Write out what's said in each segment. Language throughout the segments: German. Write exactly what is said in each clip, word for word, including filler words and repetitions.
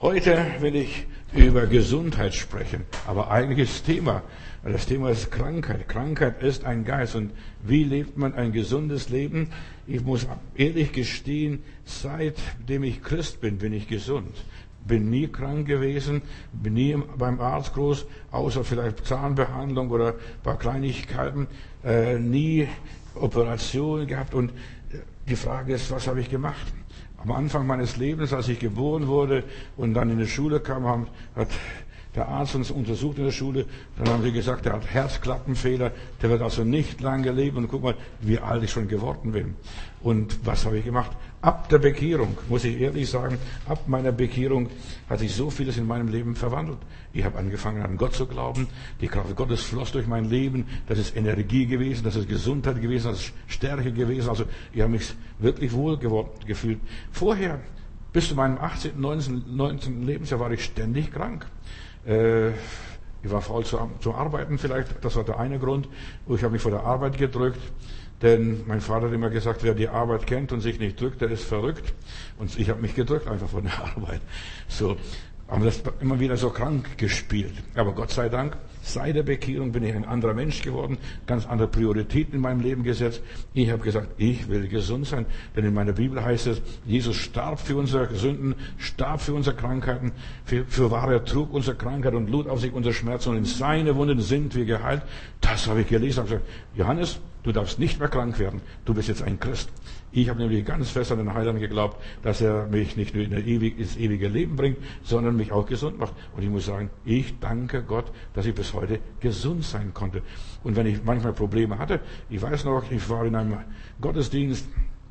Heute will ich über Gesundheit sprechen, aber eigentlich ist das Thema, das Thema ist Krankheit. Krankheit ist ein Geist. Und wie lebt man ein gesundes Leben? Ich muss ehrlich gestehen, seitdem ich Christ bin, bin ich gesund. Bin nie krank gewesen, bin nie beim Arzt groß, außer vielleicht Zahnbehandlung oder ein paar Kleinigkeiten, äh, nie Operationen gehabt. Und die Frage ist, was habe ich gemacht? Am Anfang meines Lebens, als ich geboren wurde und dann in die Schule kam, hat der Arzt uns untersucht in der Schule. Dann haben sie gesagt, er hat Herzklappenfehler, der wird also nicht lange leben. Und guck mal, wie alt ich schon geworden bin. Und was habe ich gemacht? Ab der Bekehrung, muss ich ehrlich sagen, ab meiner Bekehrung hat sich so vieles in meinem Leben verwandelt. Ich habe angefangen, an Gott zu glauben. Die Kraft Gottes floss durch mein Leben. Das ist Energie gewesen, das ist Gesundheit gewesen, das ist Stärke gewesen. Also ich habe mich wirklich wohl geworden, gefühlt. Vorher, bis zu meinem achtzehnten, neunzehnten, neunzehnten Lebensjahr, war ich ständig krank. Äh, ich war faul zu, zu arbeiten vielleicht, das war der eine Grund. Ich habe mich vor der Arbeit gedrückt. Denn mein Vater hat immer gesagt, wer die Arbeit kennt und sich nicht drückt, der ist verrückt. Und ich habe mich gedrückt einfach von der Arbeit. So, aber das immer wieder so krank gespielt. Aber Gott sei Dank, seit der Bekehrung bin ich ein anderer Mensch geworden, ganz andere Prioritäten in meinem Leben gesetzt. Ich habe gesagt, ich will gesund sein. Denn in meiner Bibel heißt es, Jesus starb für unsere Sünden, starb für unsere Krankheiten, für, für wahre er trug unsere Krankheit und lud auf sich unsere Schmerzen und in seine Wunden sind wir geheilt. Das habe ich gelesen. Ich habe gesagt, Johannes, du darfst nicht mehr krank werden. Du bist jetzt ein Christ. Ich habe nämlich ganz fest an den Heiland geglaubt, dass er mich nicht nur in der ewig, ins ewige Leben bringt, sondern mich auch gesund macht. Und ich muss sagen, ich danke Gott, dass ich bis heute gesund sein konnte. Und wenn ich manchmal Probleme hatte, ich weiß noch, ich war in einem Gottesdienst,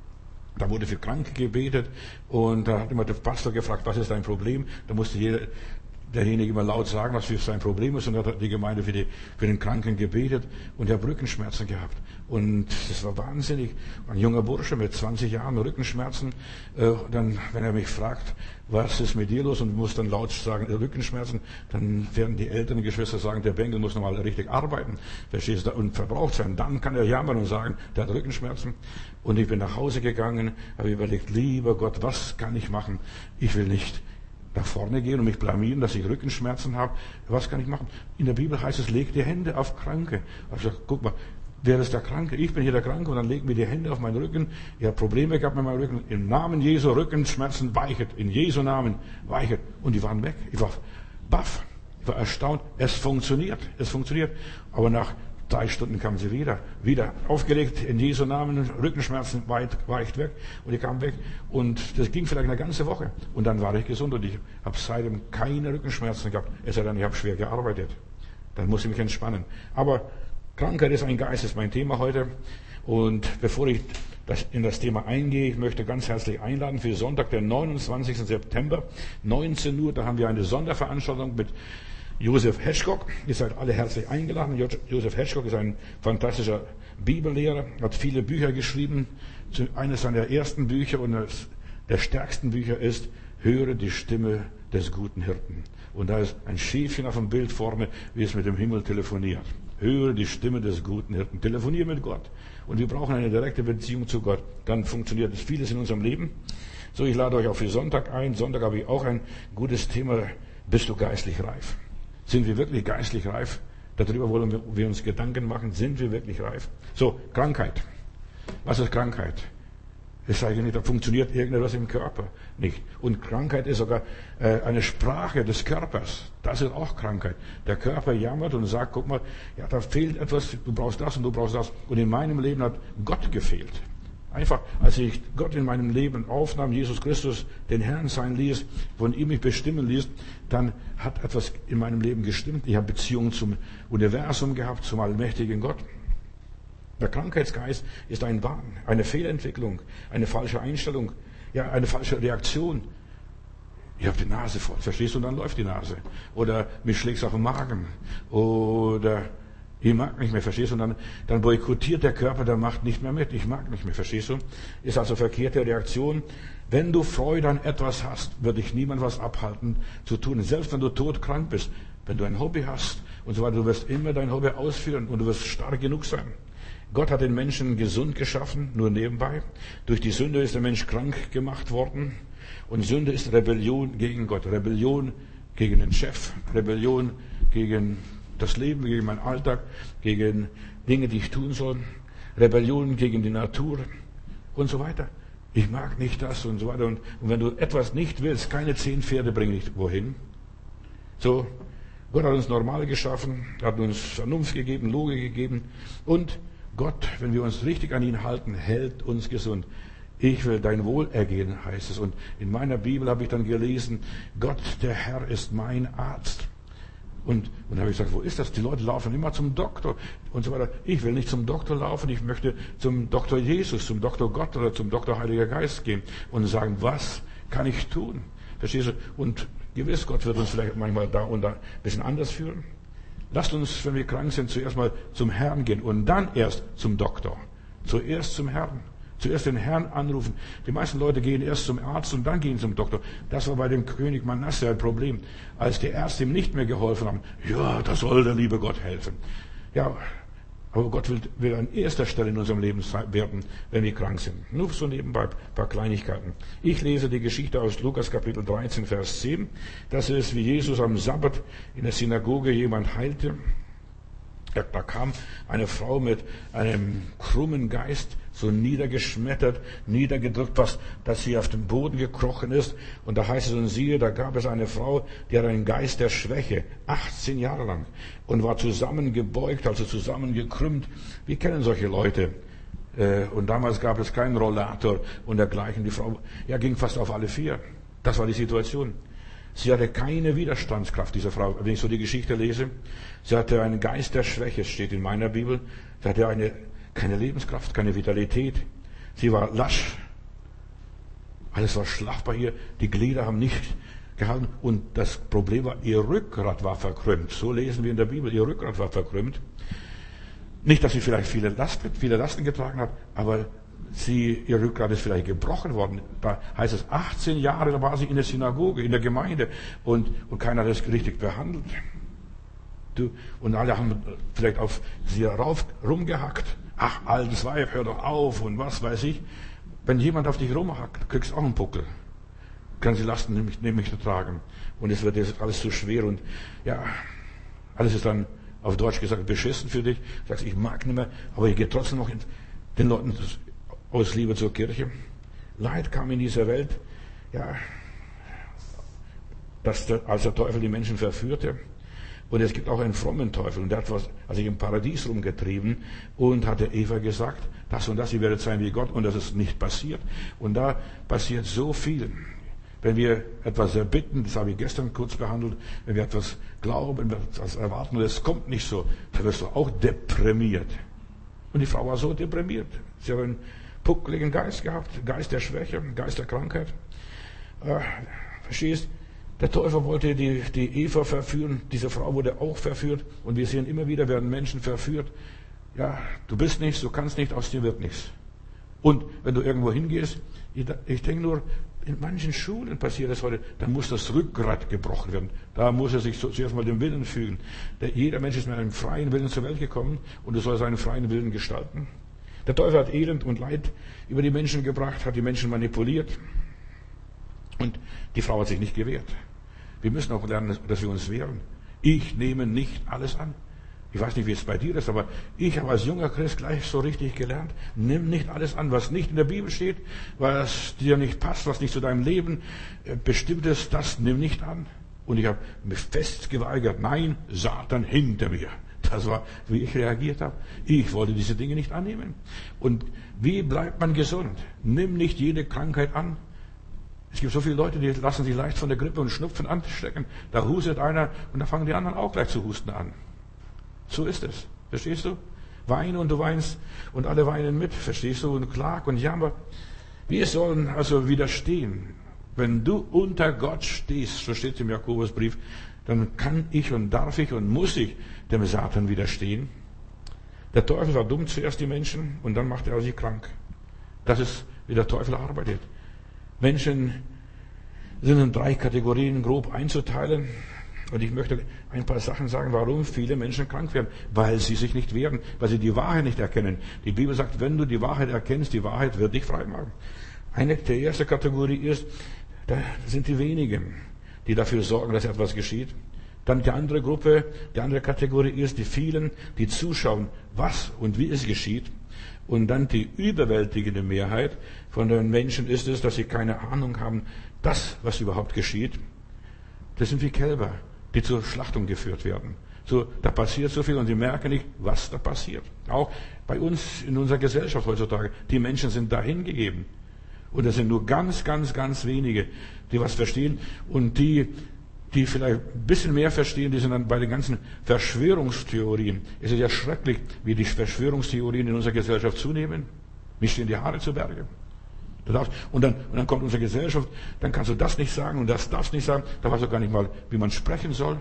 da wurde für Kranke gebetet und da hat immer der Pastor gefragt, was ist dein Problem? Da musste jeder, derjenige immer laut sagen, was für sein Problem ist. Und dann hat die Gemeinde für, die, für den Kranken gebetet und er hat Rückenschmerzen gehabt. Und das war wahnsinnig. Ein junger Bursche mit zwanzig Jahren Rückenschmerzen. Äh, dann, wenn er mich fragt, was ist mit dir los? Und muss dann laut sagen, Rückenschmerzen, dann werden die älteren Geschwister sagen, der Bengel muss nochmal richtig arbeiten. Verstehst du? Und verbraucht sein. Dann kann er jammern und sagen, der hat Rückenschmerzen. Und ich bin nach Hause gegangen, habe überlegt, lieber Gott, was kann ich machen? Ich will nicht nach vorne gehen und mich blamieren, dass ich Rückenschmerzen habe. Was kann ich machen? In der Bibel heißt es, leg die Hände auf Kranke. Also guck mal, wer ist der Kranke? Ich bin hier der Kranke und dann legen mir die Hände auf meinen Rücken. Ich habe Probleme gehabt mit meinem Rücken. Im Namen Jesu, Rückenschmerzen weichet. In Jesu Namen weichet. Und die waren weg. Ich war baff. Ich war erstaunt. Es funktioniert. Es funktioniert. Aber nach drei Stunden kamen sie wieder. Wieder aufgelegt. In Jesu Namen. Rückenschmerzen weit, weicht weg. Und ich kam weg. Und das ging vielleicht eine ganze Woche. Und dann war ich gesund. Und ich habe seitdem keine Rückenschmerzen gehabt. Es sei denn, ich habe schwer gearbeitet. Dann muss ich mich entspannen. Aber Krankheit ist ein Geist, ist mein Thema heute. Und bevor ich das, in das Thema eingehe, ich möchte ganz herzlich einladen für Sonntag, den neunundzwanzigsten September, neunzehn Uhr. Da haben wir eine Sonderveranstaltung mit Joseph Hedgecock. Ihr seid alle herzlich eingeladen. Joseph Hedgecock ist ein fantastischer Bibellehrer, hat viele Bücher geschrieben. Eines seiner ersten Bücher und der stärksten Bücher ist Höre die Stimme des guten Hirten. Und da ist ein Schäfchen auf dem Bild vorne, wie es mit dem Himmel telefoniert. Höre die Stimme des guten Hirten. Telefoniere mit Gott. Und wir brauchen eine direkte Beziehung zu Gott. Dann funktioniert vieles in unserem Leben. So, ich lade euch auch für Sonntag ein. Sonntag habe ich auch ein gutes Thema. Bist du geistlich reif? Sind wir wirklich geistlich reif? Darüber wollen wir uns Gedanken machen. Sind wir wirklich reif? So, Krankheit. Was ist Krankheit? Es sei nicht, da funktioniert irgendetwas im Körper nicht. Und Krankheit ist sogar äh, eine Sprache des Körpers. Das ist auch Krankheit. Der Körper jammert und sagt, guck mal, ja, da fehlt etwas, du brauchst das und du brauchst das. Und in meinem Leben hat Gott gefehlt. Einfach, als ich Gott in meinem Leben aufnahm, Jesus Christus den Herrn sein ließ, von ihm mich bestimmen ließ, dann hat etwas in meinem Leben gestimmt. Ich habe Beziehung zum Universum gehabt, zum allmächtigen Gott. Der Krankheitsgeist ist ein Wahn, eine Fehlentwicklung, eine falsche Einstellung, ja, eine falsche Reaktion. Ich habe die Nase voll, verstehst du, und dann läuft die Nase. Oder mich schlägt's auf den Magen. Oder ich mag nicht mehr, verstehst du, und dann, dann boykottiert der Körper, der macht nicht mehr mit. Ich mag nicht mehr, verstehst du. Ist also verkehrte Reaktion. Wenn du Freude an etwas hast, wird dich niemand was abhalten zu tun. Selbst wenn du todkrank bist, wenn du ein Hobby hast und so weiter, du wirst immer dein Hobby ausführen und du wirst stark genug sein. Gott hat den Menschen gesund geschaffen, nur nebenbei. Durch die Sünde ist der Mensch krank gemacht worden. Und Sünde ist Rebellion gegen Gott, Rebellion gegen den Chef, Rebellion gegen das Leben, gegen meinen Alltag, gegen Dinge, die ich tun soll, Rebellion gegen die Natur und so weiter. Ich mag nicht das und so weiter. Und, und wenn du etwas nicht willst, keine zehn Pferde bringen dich wohin. So, Gott hat uns normal geschaffen, hat uns Vernunft gegeben, Logik gegeben. Und Gott, wenn wir uns richtig an ihn halten, hält uns gesund. Ich will dein Wohlergehen, heißt es. Und in meiner Bibel habe ich dann gelesen, Gott, der Herr, ist mein Arzt. Und, und da habe ich gesagt, wo ist das? Die Leute laufen immer zum Doktor und so weiter. Ich will nicht zum Doktor laufen, ich möchte zum Doktor Jesus, zum Doktor Gott oder zum Doktor Heiliger Geist gehen und sagen, was kann ich tun? Verstehst du? Und gewiss, Gott wird uns vielleicht manchmal da und da ein bisschen anders führen. Lasst uns, wenn wir krank sind, zuerst mal zum Herrn gehen und dann erst zum Doktor. Zuerst zum Herrn. Zuerst den Herrn anrufen. Die meisten Leute gehen erst zum Arzt und dann gehen zum Doktor. Das war bei dem König Manasse ein Problem. Als die Ärzte ihm nicht mehr geholfen haben, ja, da soll der liebe Gott helfen. Ja, aber Gott will, will an erster Stelle in unserem Leben werden, wenn wir krank sind. Nur so nebenbei ein paar Kleinigkeiten. Ich lese die Geschichte aus Lukas Kapitel dreizehn, Vers zehn. Das ist, wie Jesus am Sabbat in der Synagoge jemand heilte. Da kam eine Frau mit einem krummen Geist, so niedergeschmettert, niedergedrückt, fast, dass sie auf den Boden gekrochen ist. Und da heißt es, und siehe, da gab es eine Frau, die hatte einen Geist der Schwäche, achtzehn Jahre lang, und war zusammengebeugt, also zusammengekrümmt. Wir kennen solche Leute. Und damals gab es keinen Rollator und dergleichen. Die Frau, ja, ging fast auf alle vier. Das war die Situation. Sie hatte keine Widerstandskraft, diese Frau, wenn ich so die Geschichte lese. Sie hatte einen Geist der Schwäche, steht in meiner Bibel. Sie hatte eine, keine Lebenskraft, keine Vitalität. Sie war lasch. Alles war schlaff bei ihr. Die Glieder haben nicht gehalten. Und das Problem war, ihr Rückgrat war verkrümmt. So lesen wir in der Bibel, ihr Rückgrat war verkrümmt. Nicht, dass sie vielleicht viele Lasten, viele Lasten getragen hat, aber Sie, ihr Rückgrat ist vielleicht gebrochen worden. Da heißt es, achtzehn Jahre, da war sie in der Synagoge, in der Gemeinde und, und keiner hat das richtig behandelt. Du, und alle haben vielleicht auf sie rauf, rumgehackt. Ach, altes Weib, hör doch auf und was weiß ich. Wenn jemand auf dich rumhackt, kriegst du auch einen Puckel. Kann sie Lasten nämlich, nämlich tragen. Und es wird jetzt alles zu schwer und ja, alles ist dann auf Deutsch gesagt beschissen für dich. Du sagst, ich mag nicht mehr, aber ich gehe trotzdem noch in, den Leuten aus Liebe zur Kirche. Leid kam in dieser Welt, ja, dass der, als der Teufel die Menschen verführte. Und es gibt auch einen frommen Teufel. Und der hat was, also im Paradies rumgetrieben und hatte Eva gesagt, das und das, ihr werdet sein wie Gott. Und das ist nicht passiert. Und da passiert so viel. Wenn wir etwas erbitten, das habe ich gestern kurz behandelt, wenn wir etwas glauben, wenn wir etwas erwarten und es kommt nicht so, dann wirst du auch deprimiert. Und die Frau war so deprimiert. Sie hat einen puckligen Geist gehabt, Geist der Schwäche, Geist der Krankheit. Äh, verstehst? Der Teufel wollte die, die Eva verführen, diese Frau wurde auch verführt und wir sehen immer wieder, werden Menschen verführt. Ja, du bist nichts, du kannst nicht, aus dir wird nichts. Und wenn du irgendwo hingehst, ich, ich denke nur, in manchen Schulen passiert das heute, da muss das Rückgrat gebrochen werden. Da muss er sich zuerst mal dem Willen fügen. Der, jeder Mensch ist mit einem freien Willen zur Welt gekommen und er soll seinen freien Willen gestalten. Der Teufel hat Elend und Leid über die Menschen gebracht, hat die Menschen manipuliert und die Frau hat sich nicht gewehrt. Wir müssen auch lernen, dass wir uns wehren. Ich nehme nicht alles an. Ich weiß nicht, wie es bei dir ist, aber ich habe als junger Christ gleich so richtig gelernt, nimm nicht alles an, was nicht in der Bibel steht, was dir nicht passt, was nicht zu deinem Leben bestimmt ist, das nimm nicht an. Und ich habe mich fest geweigert, nein, Satan hinter mir. Das war, wie ich reagiert habe. Ich wollte diese Dinge nicht annehmen. Und wie bleibt man gesund? Nimm nicht jede Krankheit an. Es gibt so viele Leute, die lassen sich leicht von der Grippe und Schnupfen anstecken. Da hustet einer und da fangen die anderen auch gleich zu husten an. So ist es. Verstehst du? Weine und du weinst und alle weinen mit. Verstehst du? Und klag und jammer. Wir sollen also widerstehen. Wenn du unter Gott stehst, so steht es im Jakobusbrief, dann kann ich und darf ich und muss ich dem Satan widerstehen. Der Teufel war dumm zuerst die Menschen und dann macht er sie krank. Das ist, wie der Teufel arbeitet. Menschen sind in drei Kategorien grob einzuteilen. Und ich möchte ein paar Sachen sagen, warum viele Menschen krank werden. Weil sie sich nicht wehren, weil sie die Wahrheit nicht erkennen. Die Bibel sagt, wenn du die Wahrheit erkennst, die Wahrheit wird dich frei machen. Eine der erste Kategorie ist, Das sind die wenigen, die dafür sorgen, dass etwas geschieht. Dann die andere Gruppe, die andere Kategorie ist die vielen, die zuschauen, was und wie es geschieht. Und dann die überwältigende Mehrheit von den Menschen ist es, dass sie keine Ahnung haben, das, was überhaupt geschieht. Das sind wie Kälber, die zur Schlachtung geführt werden. So, da passiert so viel und sie merken nicht, was da passiert. Auch bei uns in unserer Gesellschaft heutzutage. Die Menschen sind dahin gegeben. Und es sind nur ganz, ganz, ganz wenige, die was verstehen. Und die, die vielleicht ein bisschen mehr verstehen, die sind dann bei den ganzen Verschwörungstheorien. Es ist ja schrecklich, wie die Verschwörungstheorien in unserer Gesellschaft zunehmen. Mir stehen die Haare zu Berge. Du darfst, und, dann, und dann kommt unsere Gesellschaft, dann kannst du das nicht sagen und das darfst nicht sagen. Da weißt du gar nicht mal, wie man sprechen soll.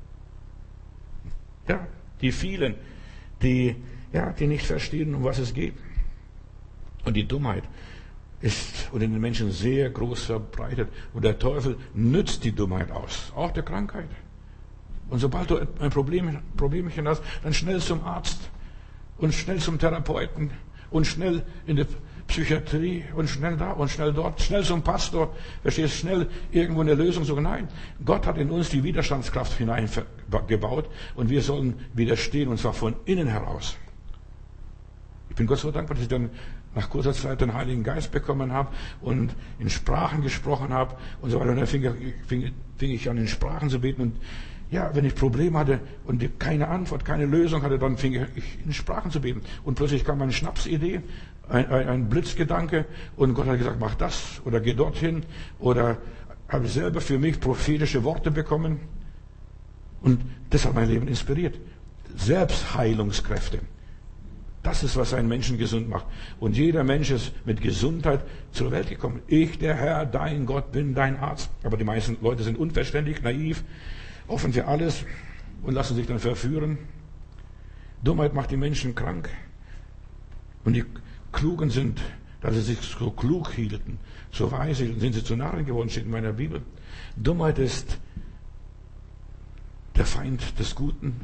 Ja, die vielen, die, ja, die nicht verstehen, um was es geht. Und die Dummheit ist unter den Menschen sehr groß verbreitet. Und der Teufel nützt die Dummheit aus, auch der Krankheit. Und sobald du ein Problem, Problemchen hast, dann schnell zum Arzt und schnell zum Therapeuten und schnell in die Psychiatrie und schnell da und schnell dort, schnell zum Pastor, verstehst, schnell irgendwo eine Lösung suchen. Nein, Gott hat in uns die Widerstandskraft hineingebaut und wir sollen widerstehen, und zwar von innen heraus. Ich bin Gott so dankbar, dass ich dann nach kurzer Zeit den Heiligen Geist bekommen habe und in Sprachen gesprochen habe und so weiter. Und dann fing, fing, fing ich an, in Sprachen zu beten. Und ja, wenn ich Probleme hatte und keine Antwort, keine Lösung hatte, dann fing ich in Sprachen zu beten. Und plötzlich kam eine Schnapsidee, ein, ein, ein Blitzgedanke, und Gott hat gesagt, mach das oder geh dorthin, oder habe ich selber für mich prophetische Worte bekommen. Und das hat mein Leben inspiriert. Selbstheilungskräfte. Das ist, was einen Menschen gesund macht. Und jeder Mensch ist mit Gesundheit zur Welt gekommen. Ich, der Herr, dein Gott, bin dein Arzt. Aber die meisten Leute sind unverständlich, naiv, offen für alles und lassen sich dann verführen. Dummheit macht die Menschen krank. Und die Klugen sind, dass sie sich so klug hielten, so weise hielten, sind sie zu Narren geworden, steht in meiner Bibel. Dummheit ist der Feind des Guten.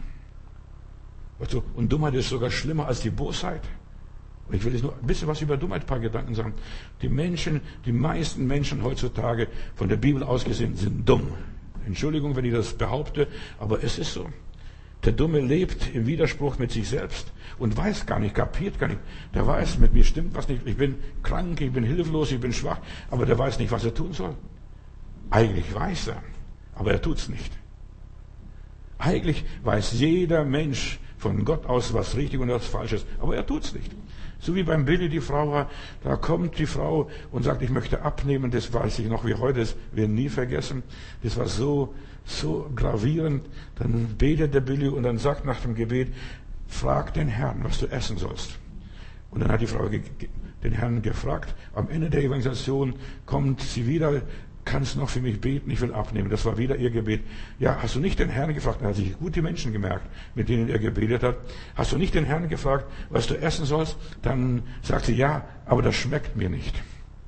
Und Dummheit ist sogar schlimmer als die Bosheit. Ich will jetzt nur ein bisschen was über Dummheit, ein paar Gedanken sagen. Die Menschen, die meisten Menschen heutzutage von der Bibel aus gesehen sind dumm. Entschuldigung, wenn ich das behaupte, aber es ist so. Der Dumme lebt im Widerspruch mit sich selbst und weiß gar nicht, kapiert gar nicht. Der weiß, mit mir stimmt was nicht. Ich bin krank, ich bin hilflos, ich bin schwach, aber der weiß nicht, was er tun soll. Eigentlich weiß er, aber er tut's nicht. Eigentlich weiß jeder Mensch von Gott aus, was richtig und was falsch ist, aber er tut's nicht. So wie beim Billy die Frau war, da kommt die Frau und sagt, ich möchte abnehmen, das weiß ich noch wie heute, das werden nie vergessen. Das war so, so gravierend. Dann betet der Billy und dann sagt nach dem Gebet, frag den Herrn, was du essen sollst. Und dann hat die Frau den Herrn gefragt. Am Ende der Evangelisation kommt sie wieder, kannst noch für mich beten, ich will abnehmen. Das war wieder ihr Gebet. Ja, hast du nicht den Herrn gefragt? Er hat sich gut die Menschen gemerkt, mit denen er gebetet hat. Hast du nicht den Herrn gefragt, was du essen sollst? Dann sagt sie, ja, aber das schmeckt mir nicht.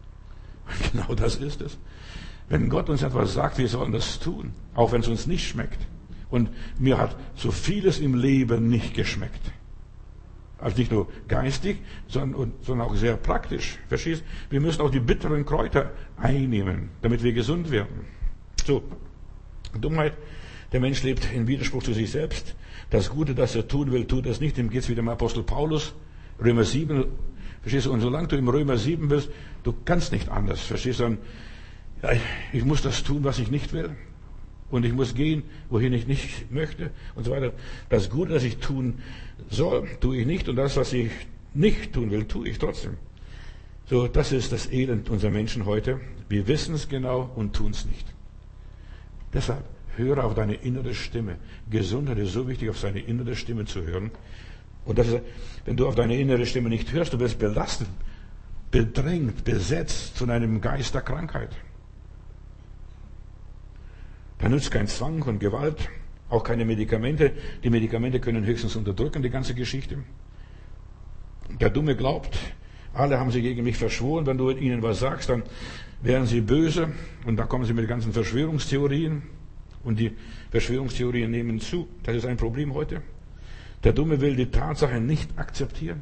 Und genau das ist es. Wenn Gott uns etwas sagt, wir sollen das tun, auch wenn es uns nicht schmeckt. Und mir hat so vieles im Leben nicht geschmeckt. Also nicht nur geistig, sondern, sondern auch sehr praktisch. Verstehst? Wir müssen auch die bitteren Kräuter einnehmen, damit wir gesund werden. So, Dummheit. Der Mensch lebt in Widerspruch zu sich selbst. Das Gute, das er tun will, tut es nicht. Dem geht's wie dem Apostel Paulus. Römer sieben. Verstehst du? Und solange du im Römer sieben bist, du kannst nicht anders. Verstehst du? Dann, ja, ich muss das tun, was ich nicht will. Und ich muss gehen, wohin ich nicht möchte und so weiter. Das Gute, das ich tun soll, tue ich nicht. Und das, was ich nicht tun will, tue ich trotzdem. So, das ist das Elend unserer Menschen heute. Wir wissen es genau und tun es nicht. Deshalb höre auf deine innere Stimme. Gesundheit ist so wichtig, auf seine innere Stimme zu hören. Und das ist, wenn du auf deine innere Stimme nicht hörst, du wirst belastet, bedrängt, besetzt von einem Geist der Krankheit. Da nützt kein Zwang und Gewalt, auch keine Medikamente. Die Medikamente können höchstens unterdrücken, die ganze Geschichte. Der Dumme glaubt, alle haben sie gegen mich verschworen. Wenn du ihnen was sagst, dann wären sie böse. Und da kommen sie mit ganzen Verschwörungstheorien. Und die Verschwörungstheorien nehmen zu. Das ist ein Problem heute. Der Dumme will die Tatsache nicht akzeptieren.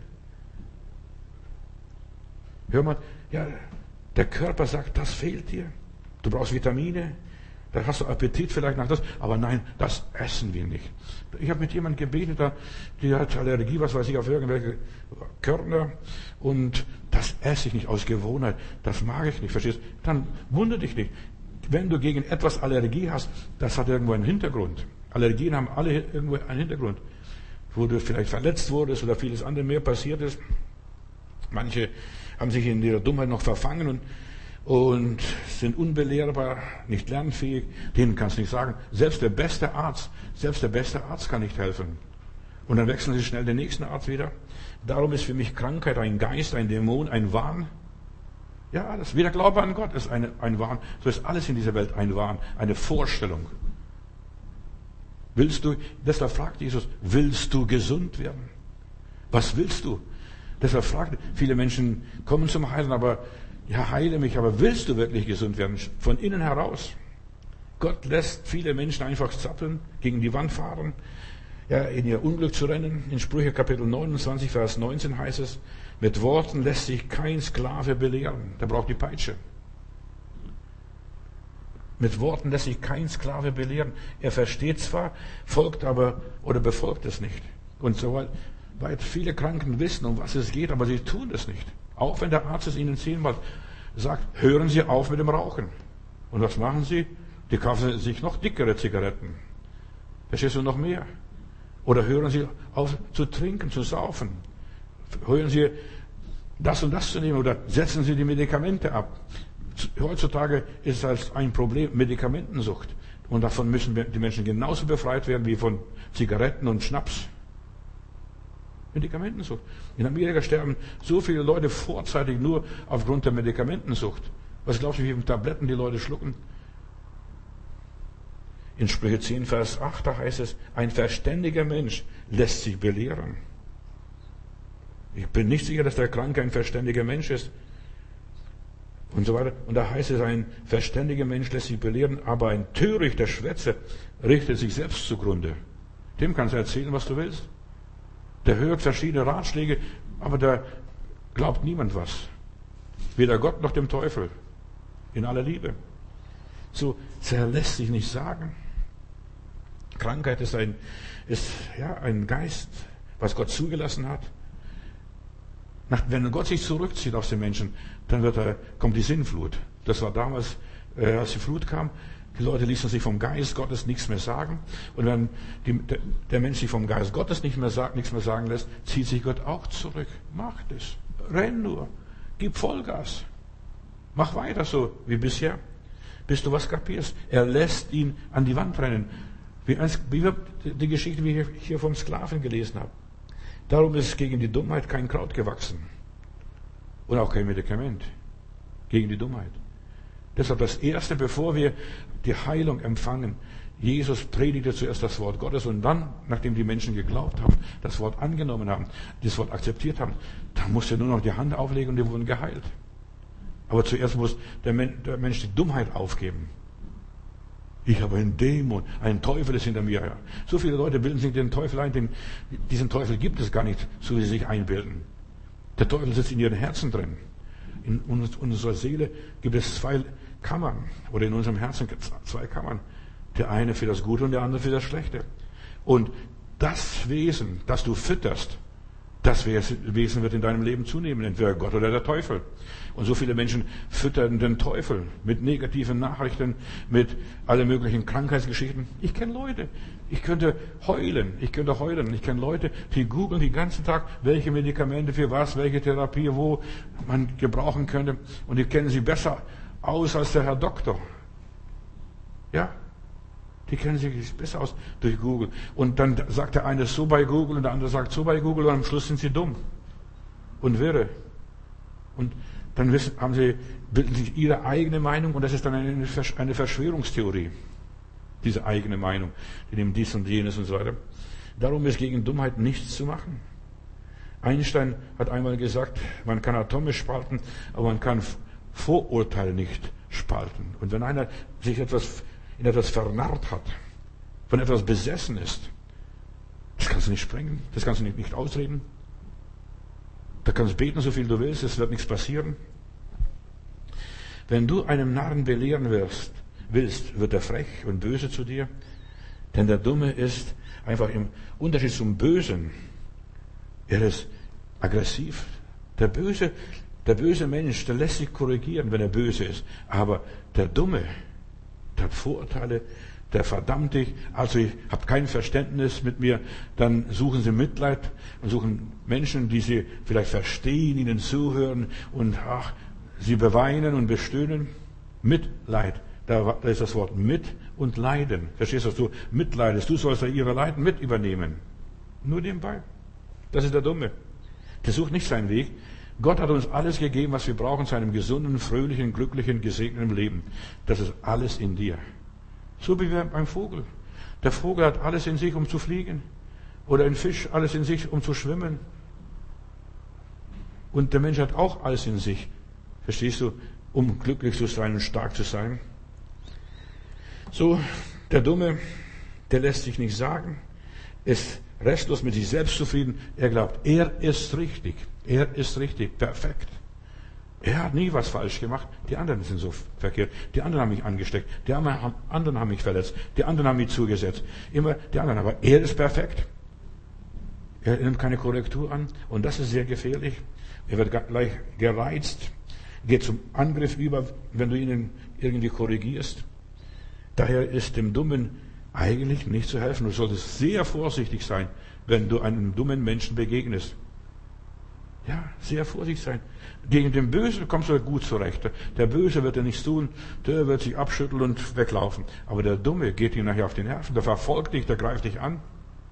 Hör mal, ja, der Körper sagt, das fehlt dir. Du brauchst Vitamine, da hast du Appetit vielleicht nach das, aber nein, das essen wir nicht. Ich habe mit jemandem gebetet, der, der hat Allergie, was weiß ich, auf irgendwelche Körner und das esse ich nicht aus Gewohnheit, das mag ich nicht, verstehst du? Dann wundere dich nicht. Wenn du gegen etwas Allergie hast, das hat irgendwo einen Hintergrund. Allergien haben alle irgendwo einen Hintergrund, wo du vielleicht verletzt wurdest oder vieles andere mehr passiert ist. Manche haben sich in ihrer Dummheit noch verfangen und und sind unbelehrbar, nicht lernfähig, denen kannst du nicht sagen. Selbst der beste Arzt, selbst der beste Arzt kann nicht helfen. Und dann wechseln sie schnell den nächsten Arzt wieder. Darum ist für mich Krankheit ein Geist, ein Dämon, ein Wahn. Ja, alles. Wie der Glaube an Gott ist eine, ein Wahn. So ist alles in dieser Welt ein Wahn, eine Vorstellung. Willst du, deshalb fragt Jesus, willst du gesund werden? Was willst du? Deshalb fragt, viele Menschen kommen zum Heilen, aber ja, heile mich, aber willst du wirklich gesund werden? Von innen heraus. Gott lässt viele Menschen einfach zappeln, gegen die Wand fahren, ja, in ihr Unglück zu rennen. In Sprüche Kapitel neunundzwanzig, Vers neunzehn heißt es, mit Worten lässt sich kein Sklave belehren. Der braucht die Peitsche. Mit Worten lässt sich kein Sklave belehren. Er versteht zwar, folgt aber oder befolgt es nicht. Und so weit viele Kranken wissen, um was es geht, aber sie tun es nicht. Auch wenn der Arzt es ihnen zehnmal sagt, hören Sie auf mit dem Rauchen. Und was machen sie? Die kaufen sich noch dickere Zigaretten. Verstehst du, noch mehr? Oder hören Sie auf zu trinken, zu saufen. Hören Sie das und das zu nehmen oder setzen Sie die Medikamente ab. Heutzutage ist es als ein Problem Medikamentensucht. Und davon müssen die Menschen genauso befreit werden wie von Zigaretten und Schnaps. Medikamentensucht. In Amerika sterben so viele Leute vorzeitig nur aufgrund der Medikamentensucht. Was glaubst du, wie viele Tabletten die Leute schlucken? In Sprüche zehn, Vers acht, da heißt es, ein verständiger Mensch lässt sich belehren. Ich bin nicht sicher, dass der Kranke ein verständiger Mensch ist. Und so weiter. Und da heißt es, ein verständiger Mensch lässt sich belehren, aber ein törichter Schwätzer richtet sich selbst zugrunde. Dem kannst du erzählen, was du willst. Der hört verschiedene Ratschläge, aber da glaubt niemand was. Weder Gott noch dem Teufel. In aller Liebe. So, er lässt sich nicht sagen. Krankheit ist ein, ist, ja, ein Geist, was Gott zugelassen hat. Nach, wenn Gott sich zurückzieht aus den Menschen, dann wird er, kommt die Sinnflut. Das war damals, äh, als die Flut kam. Die Leute ließen sich vom Geist Gottes nichts mehr sagen. Und wenn die, der, der Mensch sich vom Geist Gottes nicht mehr sagt, nichts mehr sagen lässt, zieht sich Gott auch zurück. Mach das. Renn nur. Gib Vollgas. Mach weiter so wie bisher, bis du was kapierst. Er lässt ihn an die Wand rennen. Wie, ein, wie die Geschichte, die ich hier vom Sklaven gelesen habe. Darum ist gegen die Dummheit kein Kraut gewachsen. Und auch kein Medikament. Gegen die Dummheit. Deshalb das Erste, bevor wir die Heilung empfangen, Jesus predigte zuerst das Wort Gottes und dann, nachdem die Menschen geglaubt haben, das Wort angenommen haben, das Wort akzeptiert haben, dann musste er nur noch die Hand auflegen und die wurden geheilt. Aber zuerst muss der Mensch die Dummheit aufgeben. Ich habe einen Dämon, ein Teufel ist hinter mir her. So viele Leute bilden sich den Teufel ein, den, diesen Teufel gibt es gar nicht, so wie sie sich einbilden. Der Teufel sitzt in ihren Herzen drin. In unserer Seele gibt es zwei Kammern, oder in unserem Herzen gibt es zwei Kammern. Der eine für das Gute und der andere für das Schlechte. Und das Wesen, das du fütterst, das Wesen wird in deinem Leben zunehmen, entweder Gott oder der Teufel. Und so viele Menschen füttern den Teufel mit negativen Nachrichten, mit alle möglichen Krankheitsgeschichten. Ich kenne Leute, ich könnte heulen, ich könnte heulen. Ich kenne Leute, die googeln den ganzen Tag, welche Medikamente für was, welche Therapie, wo man gebrauchen könnte. Und die kennen sie besser aus als der Herr Doktor. Ja, die kennen sich besser aus durch Google. Und dann sagt der eine so bei Google und der andere sagt so bei Google und am Schluss sind sie dumm und wirre. Und dann wissen, haben sie, bilden sich ihre eigene Meinung und das ist dann eine, eine Verschwörungstheorie. Diese eigene Meinung. Die nehmen dies und jenes und so weiter. Darum ist gegen Dummheit nichts zu machen. Einstein hat einmal gesagt, man kann Atome spalten, aber man kann Vorurteile nicht spalten. Und wenn einer sich etwas in etwas vernarrt hat, von etwas besessen ist, das kannst du nicht sprengen, das kannst du nicht, nicht ausreden. Da kannst du beten, so viel du willst, es wird nichts passieren. Wenn du einem Narren belehren wirst, willst, wird er frech und böse zu dir. Denn der Dumme ist einfach im Unterschied zum Bösen. Er ist aggressiv. Der Böse, der böse Mensch, der lässt sich korrigieren, wenn er böse ist. Aber der Dumme, der hat Vorurteile, der verdammt dich. Also ich habe kein Verständnis mit mir. Dann suchen sie Mitleid und suchen Menschen, die sie vielleicht verstehen, ihnen zuhören und ach, sie beweinen und bestöhnen. Mitleid. Da ist das Wort mit und leiden. Verstehst du, dass du mitleidest? Du sollst ja ihre Leiden mit übernehmen. Nur nebenbei. Das ist der Dumme. Der sucht nicht seinen Weg. Gott hat uns alles gegeben, was wir brauchen zu einem gesunden, fröhlichen, glücklichen, gesegneten Leben. Das ist alles in dir. So wie beim Vogel. Der Vogel hat alles in sich, um zu fliegen. Oder ein Fisch alles in sich, um zu schwimmen. Und der Mensch hat auch alles in sich. Verstehst du? Um glücklich zu sein und stark zu sein. So, der Dumme, der lässt sich nicht sagen, ist restlos mit sich selbst zufrieden. Er glaubt, er ist richtig. Er ist richtig, perfekt. Er hat nie was falsch gemacht. Die anderen sind so verkehrt. Die anderen haben mich angesteckt. Die anderen haben mich verletzt. Die anderen haben mich zugesetzt. Immer die anderen. Aber er ist perfekt. Er nimmt keine Korrektur an. Und das ist sehr gefährlich. Er wird gleich gereizt. Geht zum Angriff über, wenn du ihn irgendwie korrigierst. Daher ist dem Dummen eigentlich nicht zu helfen. Du solltest sehr vorsichtig sein, wenn du einem dummen Menschen begegnest. Ja, sehr vorsichtig sein. Gegen den Bösen kommst du gut zurecht. Der Böse wird dir nichts tun, der wird sich abschütteln und weglaufen. Aber der Dumme geht dir nachher auf die Nerven, der verfolgt dich, der greift dich an.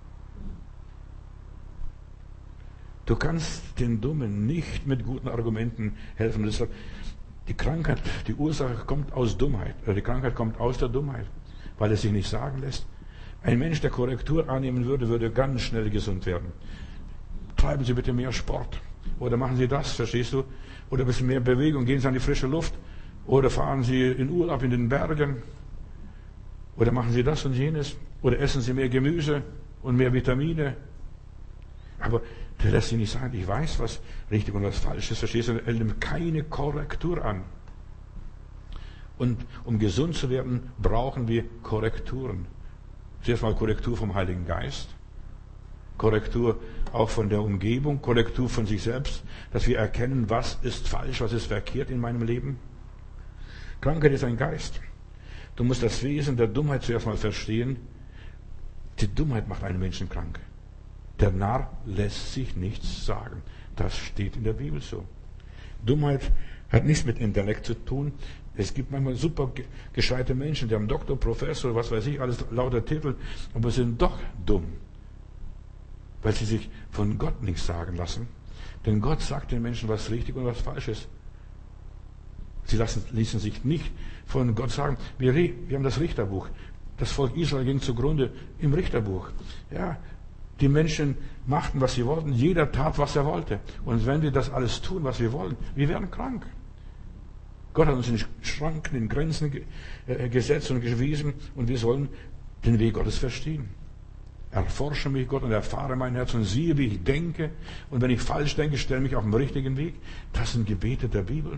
Du kannst den Dummen nicht mit guten Argumenten helfen. Deshalb, die Krankheit, die Ursache kommt aus Dummheit. Die Krankheit kommt aus der Dummheit, weil es sich nicht sagen lässt. Ein Mensch, der Korrektur annehmen würde, würde ganz schnell gesund werden. Treiben Sie bitte mehr Sport. Oder machen Sie das, verstehst du? Oder ein bisschen mehr Bewegung, gehen Sie an die frische Luft. Oder fahren Sie in Urlaub in den Bergen. Oder machen Sie das und jenes. Oder essen Sie mehr Gemüse und mehr Vitamine. Aber der lässt sich nicht sagen, ich weiß, was richtig und was falsch ist, verstehst du? Er nimmt keine Korrektur an. Und um gesund zu werden, brauchen wir Korrekturen. Zuerst mal Korrektur vom Heiligen Geist. Korrektur auch von der Umgebung, Korrektur von sich selbst, dass wir erkennen, was ist falsch, was ist verkehrt in meinem Leben. Krankheit ist ein Geist. Du musst das Wesen der Dummheit zuerst mal verstehen. Die Dummheit macht einen Menschen krank. Der Narr lässt sich nichts sagen. Das steht in der Bibel so. Dummheit hat nichts mit Intellekt zu tun. Es gibt manchmal super gescheite Menschen, die haben Doktor, Professor, was weiß ich, alles lauter Titel, aber sind doch dumm. Weil sie sich von Gott nichts sagen lassen. Denn Gott sagt den Menschen, was richtig und was falsch ist. Sie lassen, ließen sich nicht von Gott sagen. Wir, wir haben das Richterbuch. Das Volk Israel ging zugrunde im Richterbuch. Ja, die Menschen machten, was sie wollten. Jeder tat, was er wollte. Und wenn wir das alles tun, was wir wollen, wir werden krank. Gott hat uns in Schranken, in Grenzen gesetzt und gewiesen. Und wir sollen den Weg Gottes verstehen. Erforsche mich, Gott, und erfahre mein Herz und siehe, wie ich denke. Und wenn ich falsch denke, stelle mich auf den richtigen Weg. Das sind Gebete der Bibel.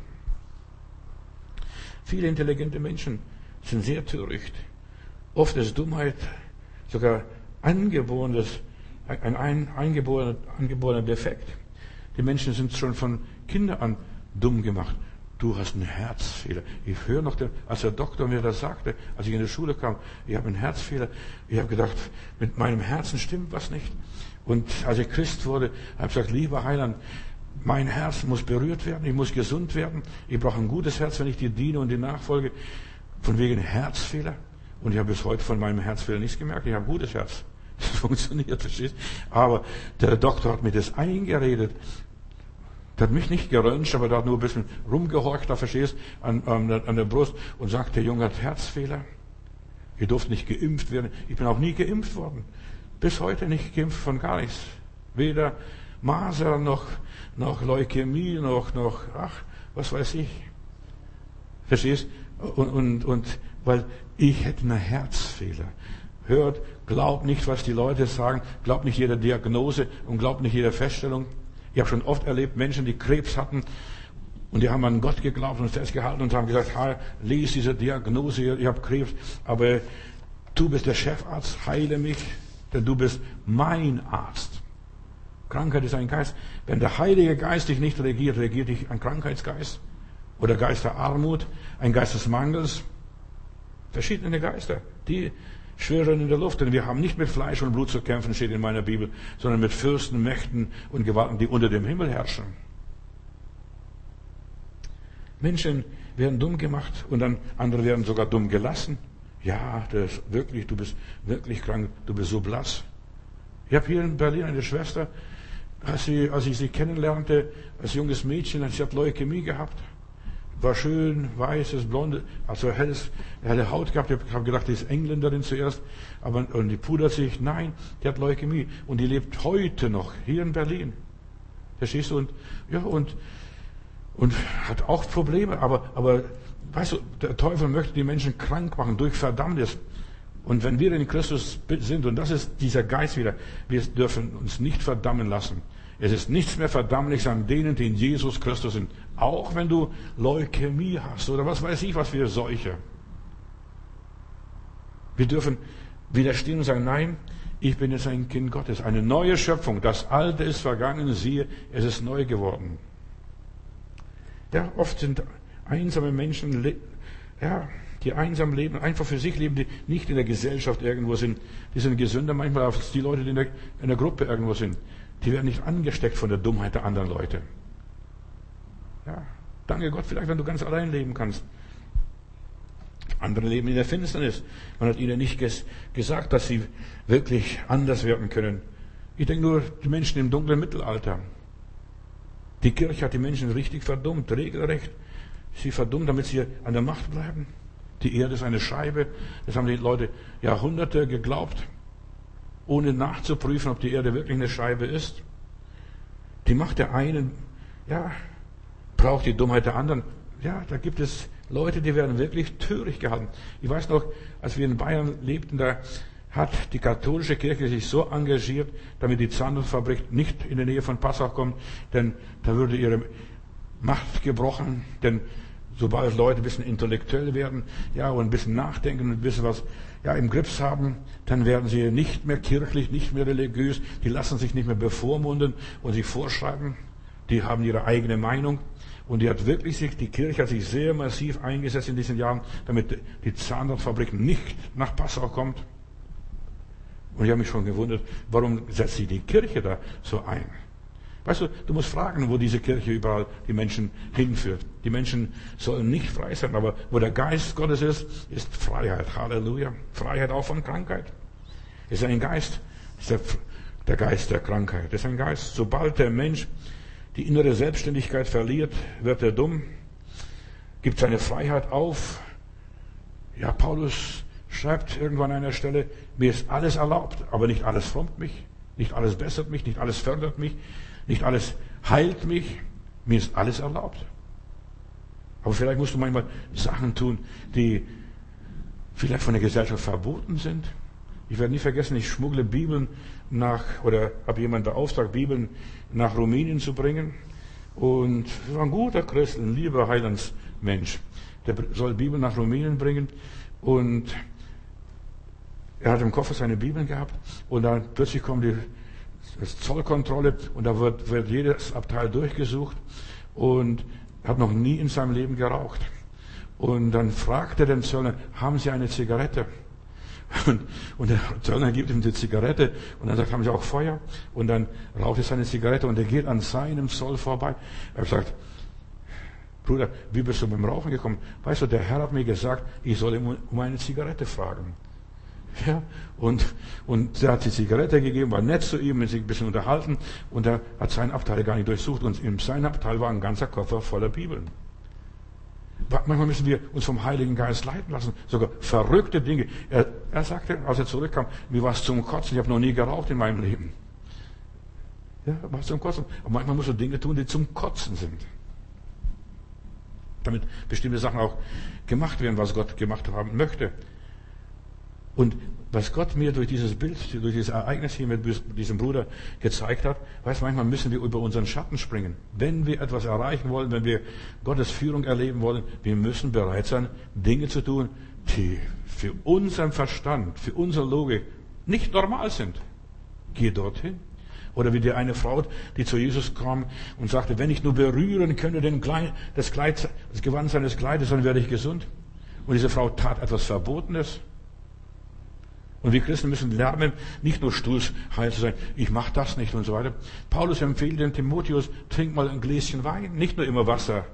Viele intelligente Menschen sind sehr töricht. Oft ist Dummheit sogar angeborenes, ein, ein eingeborener, angeborener Defekt. Die Menschen sind schon von Kindern an dumm gemacht. Du hast einen Herzfehler. Ich höre noch, den, als der Doktor mir das sagte, als ich in die Schule kam, ich habe einen Herzfehler. Ich habe gedacht, mit meinem Herzen stimmt was nicht. Und als ich Christ wurde, habe ich gesagt, lieber Heiland, mein Herz muss berührt werden, ich muss gesund werden. Ich brauche ein gutes Herz, wenn ich dir diene und dir nachfolge. Von wegen Herzfehler. Und ich habe bis heute von meinem Herzfehler nichts gemerkt. Ich habe ein gutes Herz. Das funktioniert, verstehst du? Aber der Doktor hat mir das eingeredet. Der hat mich nicht geröntgt, aber der hat nur ein bisschen rumgehorcht, da verstehst du, an, an, an der Brust und sagt, der Junge hat Herzfehler. Ihr durft nicht geimpft werden. Ich bin auch nie geimpft worden. Bis heute nicht geimpft von gar nichts. Weder Masern noch, noch Leukämie, noch, noch, ach, was weiß ich. Verstehst du? Und, und, und, weil ich hätte einen Herzfehler. Hört, glaubt nicht, was die Leute sagen, glaubt nicht jeder Diagnose und glaubt nicht jeder Feststellung. Ich habe schon oft erlebt, Menschen, die Krebs hatten Und die haben an Gott geglaubt und festgehalten und haben gesagt, ha, lies diese Diagnose, ich habe Krebs, aber du bist der Chefarzt, heile mich, denn du bist mein Arzt. Krankheit ist ein Geist. Wenn der Heilige Geist dich nicht regiert, regiert dich ein Krankheitsgeist oder Geist der Armut, ein Geist des Mangels. Verschiedene Geister, die schwirren in der Luft, denn wir haben nicht mit Fleisch und Blut zu kämpfen, steht in meiner Bibel, sondern mit Fürsten, Mächten und Gewalten, die unter dem Himmel herrschen. Menschen werden dumm gemacht und dann andere werden sogar dumm gelassen. Ja, das ist wirklich, du bist wirklich krank, du bist so blass. Ich habe hier in Berlin eine Schwester, als, sie, als ich sie kennenlernte, als junges Mädchen, sie hat Leukämie gehabt, war schön, weißes, blonde, also helles, helle Haut gehabt. Ich habe gedacht, die ist Engländerin zuerst, aber und die pudert sich. Nein, die hat Leukämie und die lebt heute noch hier in Berlin. Verstehst du? Und ja und und hat auch Probleme, aber aber weißt du, der Teufel möchte die Menschen krank machen durch Verdammnis. Und wenn wir in Christus sind, und das ist dieser Geist wieder, wir dürfen uns nicht verdammen lassen. Es ist nichts mehr verdammlich an denen, die in Jesus Christus sind. Auch wenn du Leukämie hast oder was weiß ich, was für Seuche. Wir dürfen widerstehen und sagen, nein, ich bin jetzt ein Kind Gottes, eine neue Schöpfung. Das Alte ist vergangen, siehe, es ist neu geworden. Ja, oft sind einsame Menschen, ja, die einsam leben, einfach für sich leben, die nicht in der Gesellschaft irgendwo sind. Die sind gesünder manchmal als die Leute, die in der, in der Gruppe irgendwo sind. Die werden nicht angesteckt von der Dummheit der anderen Leute. Ja, danke Gott, vielleicht, wenn du ganz allein leben kannst. Andere leben in der Finsternis. Man hat ihnen nicht ges- gesagt, dass sie wirklich anders werden können. Ich denke nur, die Menschen im dunklen Mittelalter. Die Kirche hat die Menschen richtig verdummt, regelrecht. Sie verdummt, damit sie an der Macht bleiben. Die Erde ist eine Scheibe. Das haben die Leute Jahrhunderte geglaubt, ohne nachzuprüfen, ob die Erde wirklich eine Scheibe ist. Die Macht der einen, ja, braucht die Dummheit der anderen. Ja, da gibt es Leute, die werden wirklich töricht gehalten. Ich weiß noch, als wir in Bayern lebten, da hat die katholische Kirche sich so engagiert, damit die Zahnfabrik nicht in der Nähe von Passau kommt, denn da würde ihre Macht gebrochen, denn sobald Leute ein bisschen intellektuell werden, ja, und ein bisschen nachdenken und ein bisschen was, ja, im Grips haben, dann werden sie nicht mehr kirchlich, nicht mehr religiös, die lassen sich nicht mehr bevormunden und sich vorschreiben, die haben ihre eigene Meinung. Und die hat wirklich sich, die Kirche hat sich sehr massiv eingesetzt in diesen Jahren, damit die Zahnradfabrik nicht nach Passau kommt. Und ich habe mich schon gewundert, warum setzt sich die Kirche da so ein? Weißt du, du musst fragen, wo diese Kirche überall die Menschen hinführt. Die Menschen sollen nicht frei sein, aber wo der Geist Gottes ist, ist Freiheit. Halleluja. Freiheit auch von Krankheit. Es ist ein Geist, ist der, der Geist der Krankheit. Das ist ein Geist. Sobald der Mensch die innere Selbstständigkeit verliert, wird er dumm, gibt seine Freiheit auf. Ja, Paulus schreibt irgendwann an einer Stelle, mir ist alles erlaubt, aber nicht alles frommt mich, nicht alles bessert mich, nicht alles fördert mich, nicht alles heilt mich, mir ist alles erlaubt. Aber vielleicht musst du manchmal Sachen tun, die vielleicht von der Gesellschaft verboten sind. Ich werde nie vergessen, ich schmuggle Bibeln nach, oder habe jemanden beauftragt, Bibeln nach Rumänien zu bringen. Und er war ein guter Christ, ein lieber Heilandsmensch. Der soll Bibeln nach Rumänien bringen. Und er hat im Koffer seine Bibeln gehabt. Und dann plötzlich kommt die Zollkontrolle und da wird, wird jedes Abteil durchgesucht. Und er hat noch nie in seinem Leben geraucht. Und dann fragt er den Zöllner, haben Sie eine Zigarette? Und, und der Zöllner gibt ihm die Zigarette und dann sagt, haben Sie auch Feuer? Und dann raucht er seine Zigarette und er geht an seinem Zoll vorbei. Er sagt, Bruder, wie bist du beim Rauchen gekommen? Weißt du, der Herr hat mir gesagt, ich soll ihm um eine Zigarette fragen. Ja, und, und er hat die Zigarette gegeben, war nett zu ihm, hat sich ein bisschen unterhalten und er hat seinen Abteil gar nicht durchsucht und in seinem Abteil war ein ganzer Koffer voller Bibeln. Manchmal müssen wir uns vom Heiligen Geist leiten lassen, sogar verrückte Dinge. Er, er sagte, als er zurückkam, mir war es zum Kotzen, ich habe noch nie geraucht in meinem Leben. Ja, war zum Kotzen. Aber manchmal musst du Dinge tun, die zum Kotzen sind. Damit bestimmte Sachen auch gemacht werden, was Gott gemacht haben möchte. Und was Gott mir durch dieses Bild, durch dieses Ereignis hier mit diesem Bruder gezeigt hat, weiß, manchmal müssen wir über unseren Schatten springen. Wenn wir etwas erreichen wollen, wenn wir Gottes Führung erleben wollen, wir müssen bereit sein, Dinge zu tun, die für unseren Verstand, für unsere Logik nicht normal sind. Geh dorthin. Oder wie die eine Frau, die zu Jesus kam und sagte, wenn ich nur berühren könnte den Kleid, das, Kleid, das Gewand seines Kleides, dann werde ich gesund. Und diese Frau tat etwas Verbotenes. Und wir Christen müssen lernen, nicht nur stuhlheil zu sein, ich mache das nicht und so weiter. Paulus empfiehlt dem Timotheus, trink mal ein Gläschen Wein, nicht nur immer Wasser.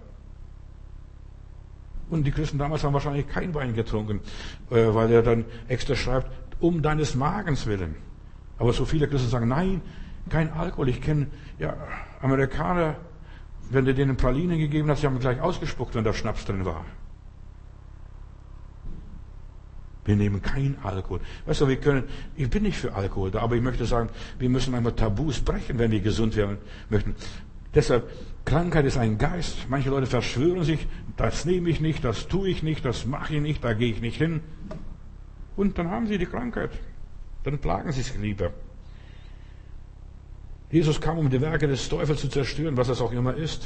Und die Christen damals haben wahrscheinlich kein Wein getrunken, weil er dann extra schreibt, um deines Magens willen. Aber so viele Christen sagen, nein, kein Alkohol. Ich kenne ja, Amerikaner, wenn du denen Pralinen gegeben hast, die haben gleich ausgespuckt, wenn da Schnaps drin war. Wir nehmen kein Alkohol. Weißt du, wir können, ich bin nicht für Alkohol da, aber ich möchte sagen, wir müssen manchmal Tabus brechen, wenn wir gesund werden möchten. Deshalb, Krankheit ist ein Geist. Manche Leute verschwören sich, das nehme ich nicht, das tue ich nicht, das mache ich nicht, da gehe ich nicht hin. Und dann haben sie die Krankheit. Dann plagen sie sich lieber. Jesus kam, um die Werke des Teufels zu zerstören, was das auch immer ist.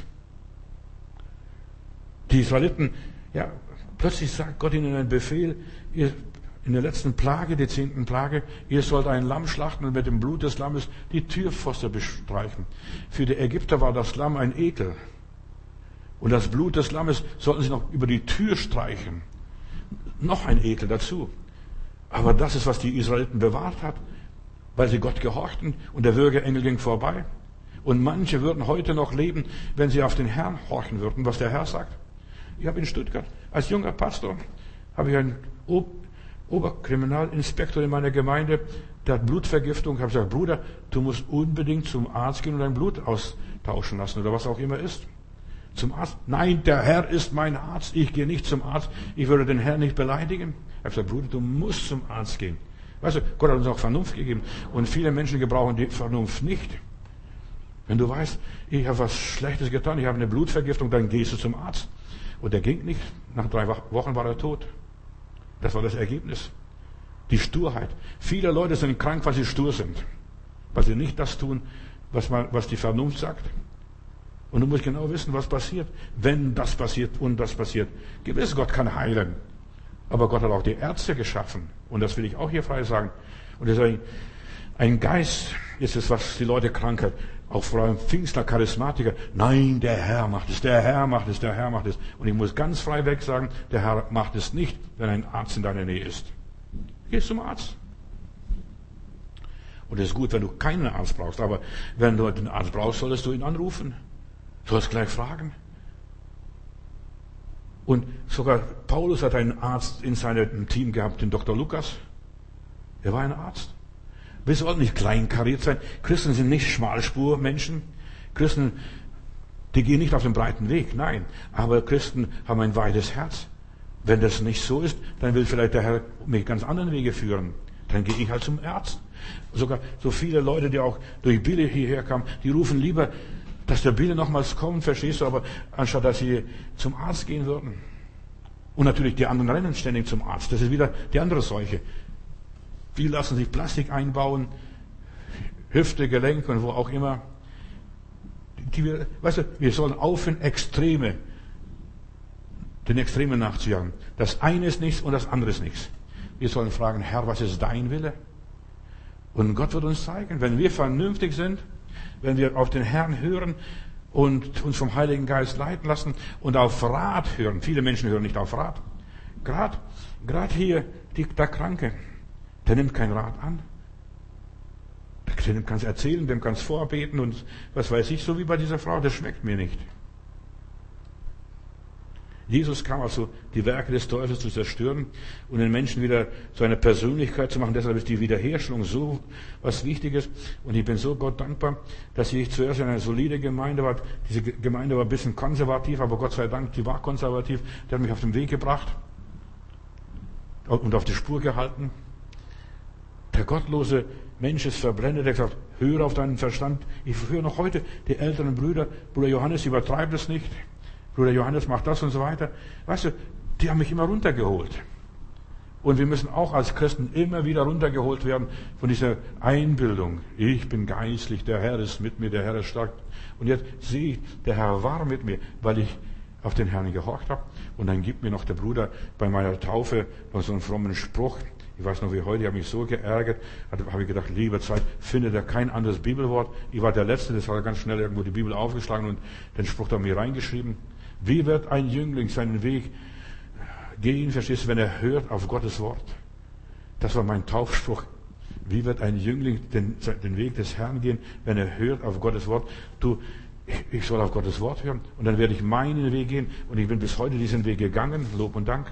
Die Israeliten, ja, plötzlich sagt Gott ihnen einen Befehl, ihr, in der letzten Plage, der zehnten Plage, ihr sollt ein Lamm schlachten und mit dem Blut des Lammes die Türpfosten bestreichen. Für die Ägypter war das Lamm ein Ekel. Und das Blut des Lammes sollten sie noch über die Tür streichen. Noch ein Ekel dazu. Aber das ist, was die Israeliten bewahrt hat, weil sie Gott gehorchten und der Würgeengel ging vorbei. Und manche würden heute noch leben, wenn sie auf den Herrn horchen würden, was der Herr sagt. Ich habe in Stuttgart, als junger Pastor, habe ich einen Ob- Oberkriminalinspektor in meiner Gemeinde, der hat Blutvergiftung. Ich habe gesagt, Bruder, du musst unbedingt zum Arzt gehen und dein Blut austauschen lassen oder was auch immer ist. Zum Arzt? Nein, der Herr ist mein Arzt. Ich gehe nicht zum Arzt. Ich würde den Herrn nicht beleidigen. Ich habe gesagt, Bruder, du musst zum Arzt gehen. Weißt du, Gott hat uns auch Vernunft gegeben. Und viele Menschen gebrauchen die Vernunft nicht. Wenn du weißt, ich habe was Schlechtes getan, ich habe eine Blutvergiftung, dann gehst du zum Arzt. Und der ging nicht. Nach drei Wochen war er tot. Das war das Ergebnis. Die Sturheit. Viele Leute sind krank, weil sie stur sind. Weil sie nicht das tun, was, man, was die Vernunft sagt. Und du musst genau wissen, was passiert, wenn das passiert und das passiert. Gewiss, Gott kann heilen. Aber Gott hat auch die Ärzte geschaffen. Und das will ich auch hier frei sagen. Und das ist ein, ein Geist, ist es, was die Leute krank hat. Auch vor allem Pfingstler, Charismatiker. Nein, der Herr macht es, der Herr macht es, der Herr macht es. Und ich muss ganz frei weg sagen, der Herr macht es nicht, wenn ein Arzt in deiner Nähe ist. Geh zum Arzt. Und es ist gut, wenn du keinen Arzt brauchst. Aber wenn du einen Arzt brauchst, solltest du ihn anrufen. Du sollst gleich fragen. Und sogar Paulus hat einen Arzt in seinem Team gehabt, den Doktor Lukas. Er war ein Arzt. Wir sollten nicht kleinkariert sein. Christen sind nicht Schmalspurmenschen. Christen, die gehen nicht auf den breiten Weg. Nein. Aber Christen haben ein weites Herz. Wenn das nicht so ist, dann will vielleicht der Herr mich ganz anderen Wege führen. Dann gehe ich halt zum Arzt. Sogar so viele Leute, die auch durch Billy hierher kamen, die rufen lieber, dass der Billy nochmals kommt, verstehst du, aber anstatt dass sie zum Arzt gehen würden. Und natürlich die anderen rennen ständig zum Arzt. Das ist wieder die andere Seuche. Die lassen sich Plastik einbauen, Hüfte, Gelenk und wo auch immer. Die, die, weißt du, wir sollen aufhören, Extreme, den Extremen nachzujagen. Das eine ist nichts und das andere ist nichts. Wir sollen fragen, Herr, was ist dein Wille? Und Gott wird uns zeigen, wenn wir vernünftig sind, wenn wir auf den Herrn hören und uns vom Heiligen Geist leiten lassen und auf Rat hören. Viele Menschen hören nicht auf Rat. Gerade, gerade hier, die, der Kranke, der nimmt keinen Rat an. Dem kannst du erzählen, dem kannst du vorbeten und was weiß ich, so wie bei dieser Frau, das schmeckt mir nicht. Jesus kam also, die Werke des Teufels zu zerstören und den Menschen wieder zu einer Persönlichkeit zu machen. Deshalb ist die Wiederherstellung so was Wichtiges. Und ich bin so Gott dankbar, dass ich zuerst in einer solide Gemeinde war. Diese Gemeinde war ein bisschen konservativ, aber Gott sei Dank, die war konservativ. Die hat mich auf den Weg gebracht und auf die Spur gehalten. Der gottlose Mensch ist verblendet. Er hat gesagt, höre auf deinen Verstand. Ich höre noch heute die älteren Brüder. Bruder Johannes, übertreibt es nicht. Bruder Johannes macht das und so weiter. Weißt du, die haben mich immer runtergeholt. Und wir müssen auch als Christen immer wieder runtergeholt werden von dieser Einbildung. Ich bin geistlich, der Herr ist mit mir, der Herr ist stark. Und jetzt sehe ich, der Herr war mit mir, weil ich auf den Herrn gehorcht habe. Und dann gibt mir noch der Bruder bei meiner Taufe noch so einen frommen Spruch. Ich weiß noch wie heute, ich habe mich so geärgert, habe ich gedacht, lieber Zeit, findet er kein anderes Bibelwort. Ich war der Letzte, das hat er ganz schnell irgendwo die Bibel aufgeschlagen und den Spruch da mir reingeschrieben. Wie wird ein Jüngling seinen Weg gehen, verstehst du, wenn er hört auf Gottes Wort? Das war mein Taufspruch. Wie wird ein Jüngling den, den Weg des Herrn gehen, wenn er hört auf Gottes Wort? Du, ich soll auf Gottes Wort hören und dann werde ich meinen Weg gehen und ich bin bis heute diesen Weg gegangen, Lob und Dank.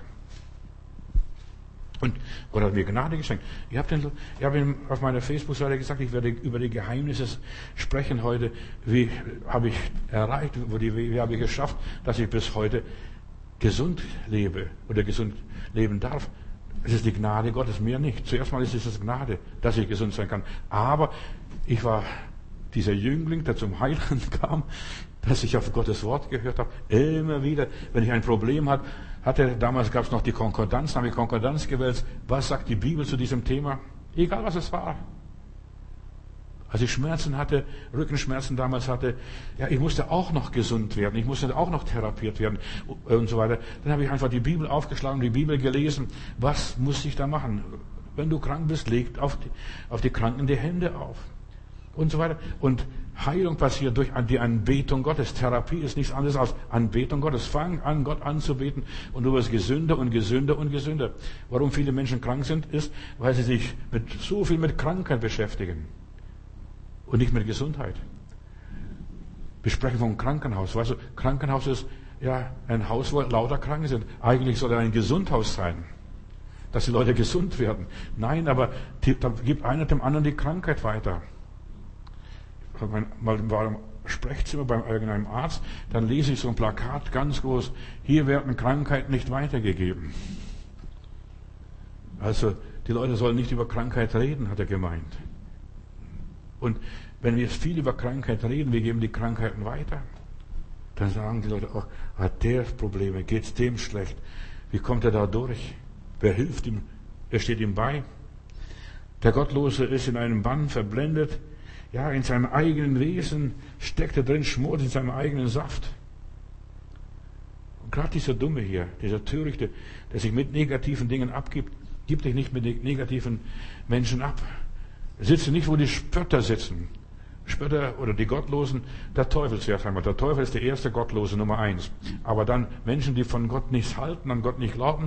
Und Gott hat mir Gnade geschenkt. Ich habe, den, ich habe ihm auf meiner Facebook-Seite gesagt, ich werde über die Geheimnisse sprechen heute. Wie habe ich erreicht, wie, wie habe ich geschafft, dass ich bis heute gesund lebe oder gesund leben darf. Es ist die Gnade Gottes, mir nicht. Zuerst mal ist es Gnade, dass ich gesund sein kann. Aber ich war dieser Jüngling, der zum Heiland kam, dass ich auf Gottes Wort gehört habe. Immer wieder, wenn ich ein Problem hatte, hatte damals gab es noch die Konkordanz, dann habe ich Konkordanz gewählt. Was sagt die Bibel zu diesem Thema? Egal was es war. Als ich Schmerzen hatte, Rückenschmerzen damals hatte, ja, ich musste auch noch gesund werden, ich musste auch noch therapiert werden und so weiter. Dann habe ich einfach die Bibel aufgeschlagen, die Bibel gelesen. Was muss ich da machen? Wenn du krank bist, legt auf die, auf die Kranken die Hände auf. Und so weiter. Und Heilung passiert durch die Anbetung Gottes. Therapie ist nichts anderes als Anbetung Gottes. Fang an, Gott anzubeten und du wirst gesünder und gesünder und gesünder. Warum viele Menschen krank sind, ist, weil sie sich mit, so viel mit Krankheit beschäftigen. Und nicht mit Gesundheit. Wir sprechen vom Krankenhaus. Weißt du, Krankenhaus ist ja ein Haus, wo lauter Kranke sind. Eigentlich soll er ein Gesundhaus sein. Dass die Leute gesund werden. Nein, aber die, da gibt einer dem anderen die Krankheit weiter. Mal war im Sprechzimmer beim irgendeinem Arzt, dann lese ich so ein Plakat ganz groß, hier werden Krankheiten nicht weitergegeben. Also die Leute sollen nicht über Krankheit reden, hat er gemeint. Und wenn wir viel über Krankheit reden, wir geben die Krankheiten weiter, dann sagen die Leute, oh, hat der Probleme, geht's dem schlecht, wie kommt er da durch? Wer hilft ihm? Wer steht ihm bei? Der Gottlose ist in einem Bann verblendet. Ja, in seinem eigenen Wesen steckt er drin, schmort in seinem eigenen Saft. Und gerade dieser Dumme hier, dieser Törichte, der sich mit negativen Dingen abgibt, gibt dich nicht mit negativen Menschen ab. Sitze nicht, wo die Spötter sitzen. Spötter oder die Gottlosen, der Teufel zuerst einmal. Der Teufel ist der erste Gottlose, Nummer eins. Aber dann Menschen, die von Gott nichts halten, an Gott nicht glauben.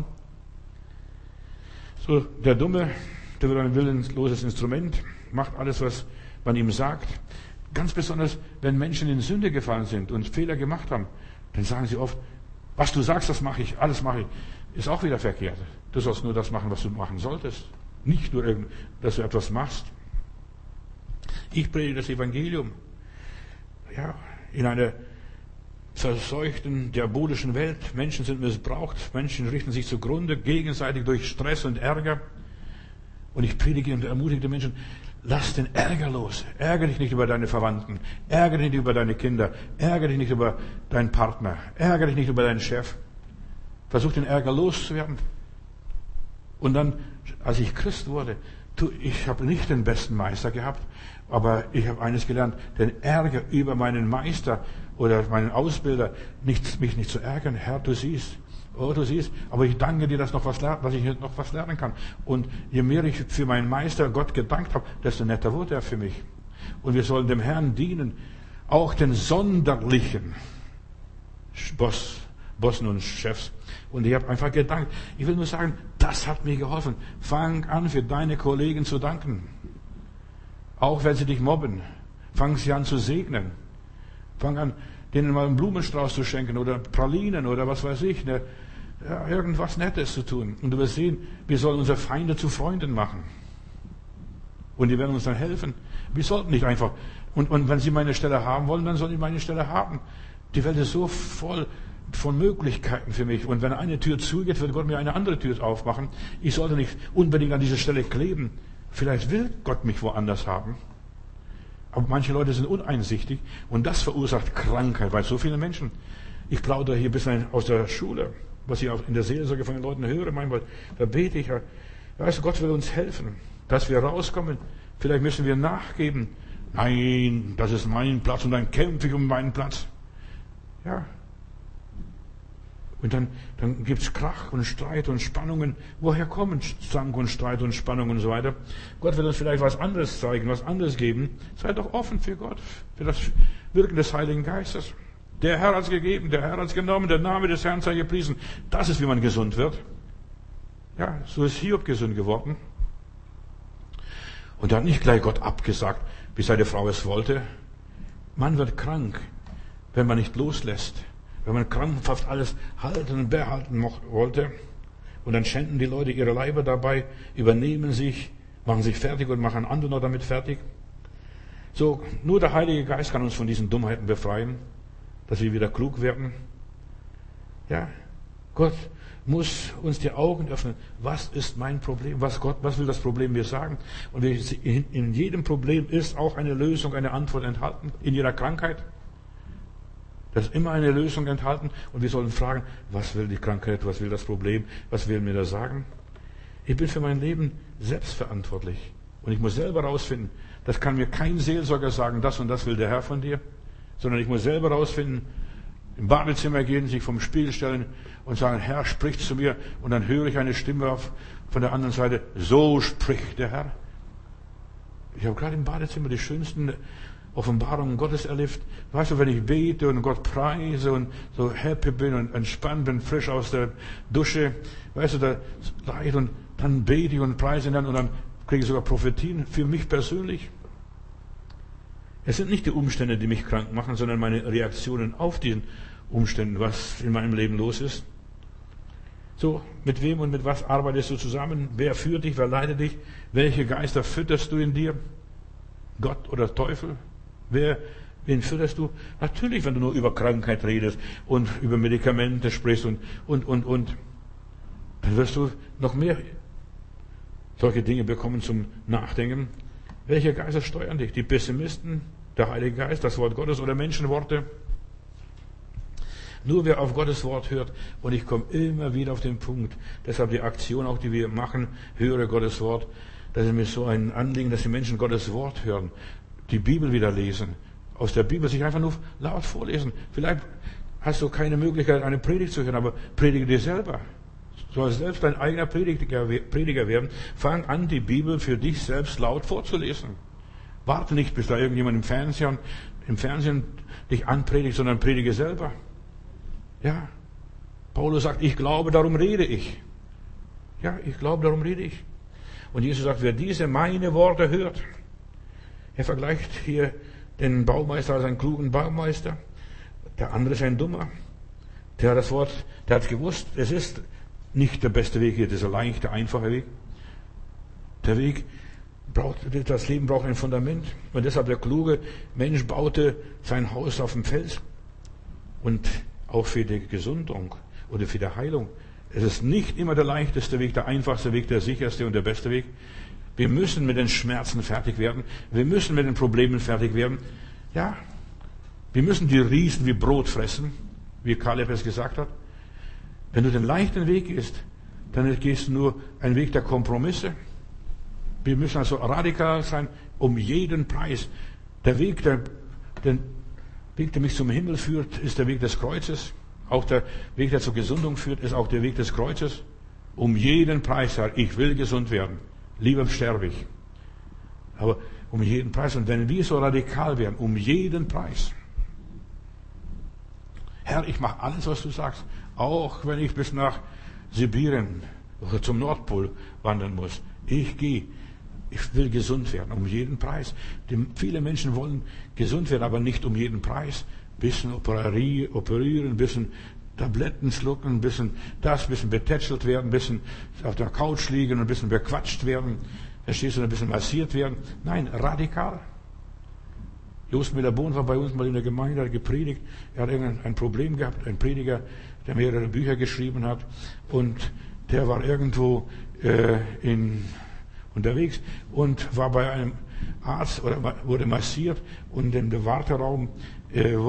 So, der Dumme, der wird ein willenloses Instrument, macht alles, was man ihm sagt. Ganz besonders, wenn Menschen in Sünde gefallen sind und Fehler gemacht haben, dann sagen sie oft, was du sagst, das mache ich, alles mache ich. Ist auch wieder verkehrt. Du sollst nur das machen, was du machen solltest. Nicht nur, dass du etwas machst. Ich predige das Evangelium. Ja, in einer verseuchten, diabolischen Welt. Menschen sind missbraucht. Menschen richten sich zugrunde, gegenseitig durch Stress und Ärger. Und ich predige und ermutige die Menschen, lass den Ärger los. Ärgere dich nicht über deine Verwandten. Ärgere dich nicht über deine Kinder. Ärgere dich nicht über deinen Partner. Ärgere dich nicht über deinen Chef. Versuch den Ärger loszuwerden. Und dann, als ich Christ wurde, tu, ich habe nicht den besten Meister gehabt, aber ich habe eines gelernt, den Ärger über meinen Meister oder meinen Ausbilder, nicht, mich nicht zu ärgern. Herr, du siehst, oh, du siehst, aber ich danke dir, dass, noch was, dass ich noch was lernen kann. Und je mehr ich für meinen Meister Gott gedankt habe, desto netter wurde er für mich. Und wir sollen dem Herrn dienen, auch den sonderlichen Boss, Bossen und Chefs. Und ich habe einfach gedankt. Ich will nur sagen, das hat mir geholfen. Fang an, für deine Kollegen zu danken. Auch wenn sie dich mobben. Fang sie an zu segnen. Fang an, denen mal einen Blumenstrauß zu schenken oder Pralinen oder was weiß ich. Ne, ja, irgendwas Nettes zu tun. Und du wirst sehen, wir sollen unsere Feinde zu Freunden machen. Und die werden uns dann helfen. Wir sollten nicht einfach, und, und wenn sie meine Stelle haben wollen, dann sollen sie meine Stelle haben. Die Welt ist so voll von Möglichkeiten für mich. Und wenn eine Tür zugeht, wird Gott mir eine andere Tür aufmachen. Ich sollte nicht unbedingt an dieser Stelle kleben. Vielleicht will Gott mich woanders haben. Aber manche Leute sind uneinsichtig und das verursacht Krankheit bei so vielen Menschen. Ich plaudere hier ein bisschen aus der Schule. was ich auch in der Seelsorge von den Leuten höre, manchmal, da bete ich, weißt du, Gott will uns helfen, dass wir rauskommen. Vielleicht müssen wir nachgeben. Nein, das ist mein Platz und dann kämpfe ich um meinen Platz. Ja. Und dann, dann gibt's Krach und Streit und Spannungen. Woher kommen Zank und Streit und Spannungen und so weiter? Gott will uns vielleicht was anderes zeigen, was anderes geben. Seid doch offen für Gott, für das Wirken des Heiligen Geistes. Der Herr hat's gegeben, der Herr hat's genommen, der Name des Herrn sei gepriesen. Das ist, wie man gesund wird. Ja, so ist Hiob gesund geworden. Und er hat nicht gleich Gott abgesagt, wie seine Frau es wollte. Man wird krank, wenn man nicht loslässt. Wenn man krampfhaft alles halten und behalten wollte. Und dann schänden die Leute ihre Leiber dabei, übernehmen sich, machen sich fertig und machen andere noch damit fertig. So, nur der Heilige Geist kann uns von diesen Dummheiten befreien, dass wir wieder klug werden. Ja, Gott muss uns die Augen öffnen. Was ist mein Problem? Was Gott, was will das Problem mir sagen? Und in jedem Problem ist auch eine Lösung, eine Antwort enthalten. In jeder Krankheit. Da ist immer eine Lösung enthalten. Und wir sollen fragen, was will die Krankheit? Was will das Problem? Was will mir das sagen? Ich bin für mein Leben selbst verantwortlich. Und ich muss selber rausfinden. Das kann mir kein Seelsorger sagen, das und das will der Herr von dir. Sondern ich muss selber rausfinden, im Badezimmer gehen, sich vom Spiegel stellen und sagen, Herr, sprich zu mir. Und dann höre ich eine Stimme auf, von der anderen Seite, so spricht der Herr. Ich habe gerade im Badezimmer die schönsten Offenbarungen Gottes erlebt. Weißt du, wenn ich bete und Gott preise und so happy bin und entspannt bin, frisch aus der Dusche, weißt du, da leid und dann bete ich und preise ihn dann und dann kriege ich sogar Prophetien für mich persönlich. Es sind nicht die Umstände, die mich krank machen, sondern meine Reaktionen auf diesen Umständen, was in meinem Leben los ist. So, mit wem und mit was arbeitest du zusammen? Wer führt dich? Wer leitet dich? Welche Geister fütterst du in dir? Gott oder Teufel? Wer, wen fütterst du? Natürlich, wenn du nur über Krankheit redest und über Medikamente sprichst und, und, und, und, dann wirst du noch mehr solche Dinge bekommen zum Nachdenken. Welche Geister steuern dich? Die Pessimisten, der Heilige Geist, das Wort Gottes oder Menschenworte? Nur wer auf Gottes Wort hört, und ich komme immer wieder auf den Punkt, deshalb die Aktion auch, die wir machen, höre Gottes Wort, das ist mir so ein Anliegen, dass die Menschen Gottes Wort hören, die Bibel wieder lesen, aus der Bibel sich einfach nur laut vorlesen. Vielleicht hast du keine Möglichkeit, eine Predigt zu hören, aber predige dir selber. Du sollst selbst dein eigener Prediger, Prediger werden. Fang an, die Bibel für dich selbst laut vorzulesen. Warte nicht, bis da irgendjemand im Fernsehen, im Fernsehen dich anpredigt, sondern predige selber. Ja. Paulus sagt, ich glaube, darum rede ich. Ja, ich glaube, darum rede ich. Und Jesus sagt, wer diese meine Worte hört, er vergleicht hier den Baumeister als einen klugen Baumeister. Der andere ist ein Dummer. Der hat das Wort, der hat gewusst, es ist nicht der beste Weg hier, dieser leichte, einfache Weg. Der Weg braucht, das Leben braucht ein Fundament. Und deshalb der kluge Mensch baute sein Haus auf dem Fels. Und auch für die Gesundung oder für die Heilung. Es ist nicht immer der leichteste Weg, der einfachste Weg, der sicherste und der beste Weg. Wir müssen mit den Schmerzen fertig werden. Wir müssen mit den Problemen fertig werden. Ja, wir müssen die Riesen wie Brot fressen, wie Kaleb es gesagt hat. Wenn du den leichten Weg gehst, dann gehst du nur einen Weg der Kompromisse. Wir müssen also radikal sein, um jeden Preis. Der Weg, der, der Weg, der mich zum Himmel führt, ist der Weg des Kreuzes. Auch der Weg, der zur Gesundung führt, ist auch der Weg des Kreuzes. Um jeden Preis, Herr, ich will gesund werden. Lieber sterbe ich. Aber um jeden Preis. Und wenn wir so radikal werden, um jeden Preis. Herr, ich mache alles, was du sagst. Auch wenn ich bis nach Sibirien oder zum Nordpol wandern muss. Ich gehe. Ich will gesund werden, um jeden Preis. Die, viele Menschen wollen gesund werden, aber nicht um jeden Preis. Ein bisschen operieren, ein bisschen Tabletten schlucken, ein bisschen das, ein bisschen betätschelt werden, ein bisschen auf der Couch liegen, ein bisschen bequatscht werden, verstehst du, ein bisschen massiert werden. Nein, radikal. Jost Müller-Bohn war bei uns mal in der Gemeinde, hat gepredigt. Er hat irgendein Problem gehabt, ein Prediger, der mehrere Bücher geschrieben hat. Und der war irgendwo äh, in, unterwegs und war bei einem Arzt oder wurde massiert. Und in dem Warteraum äh,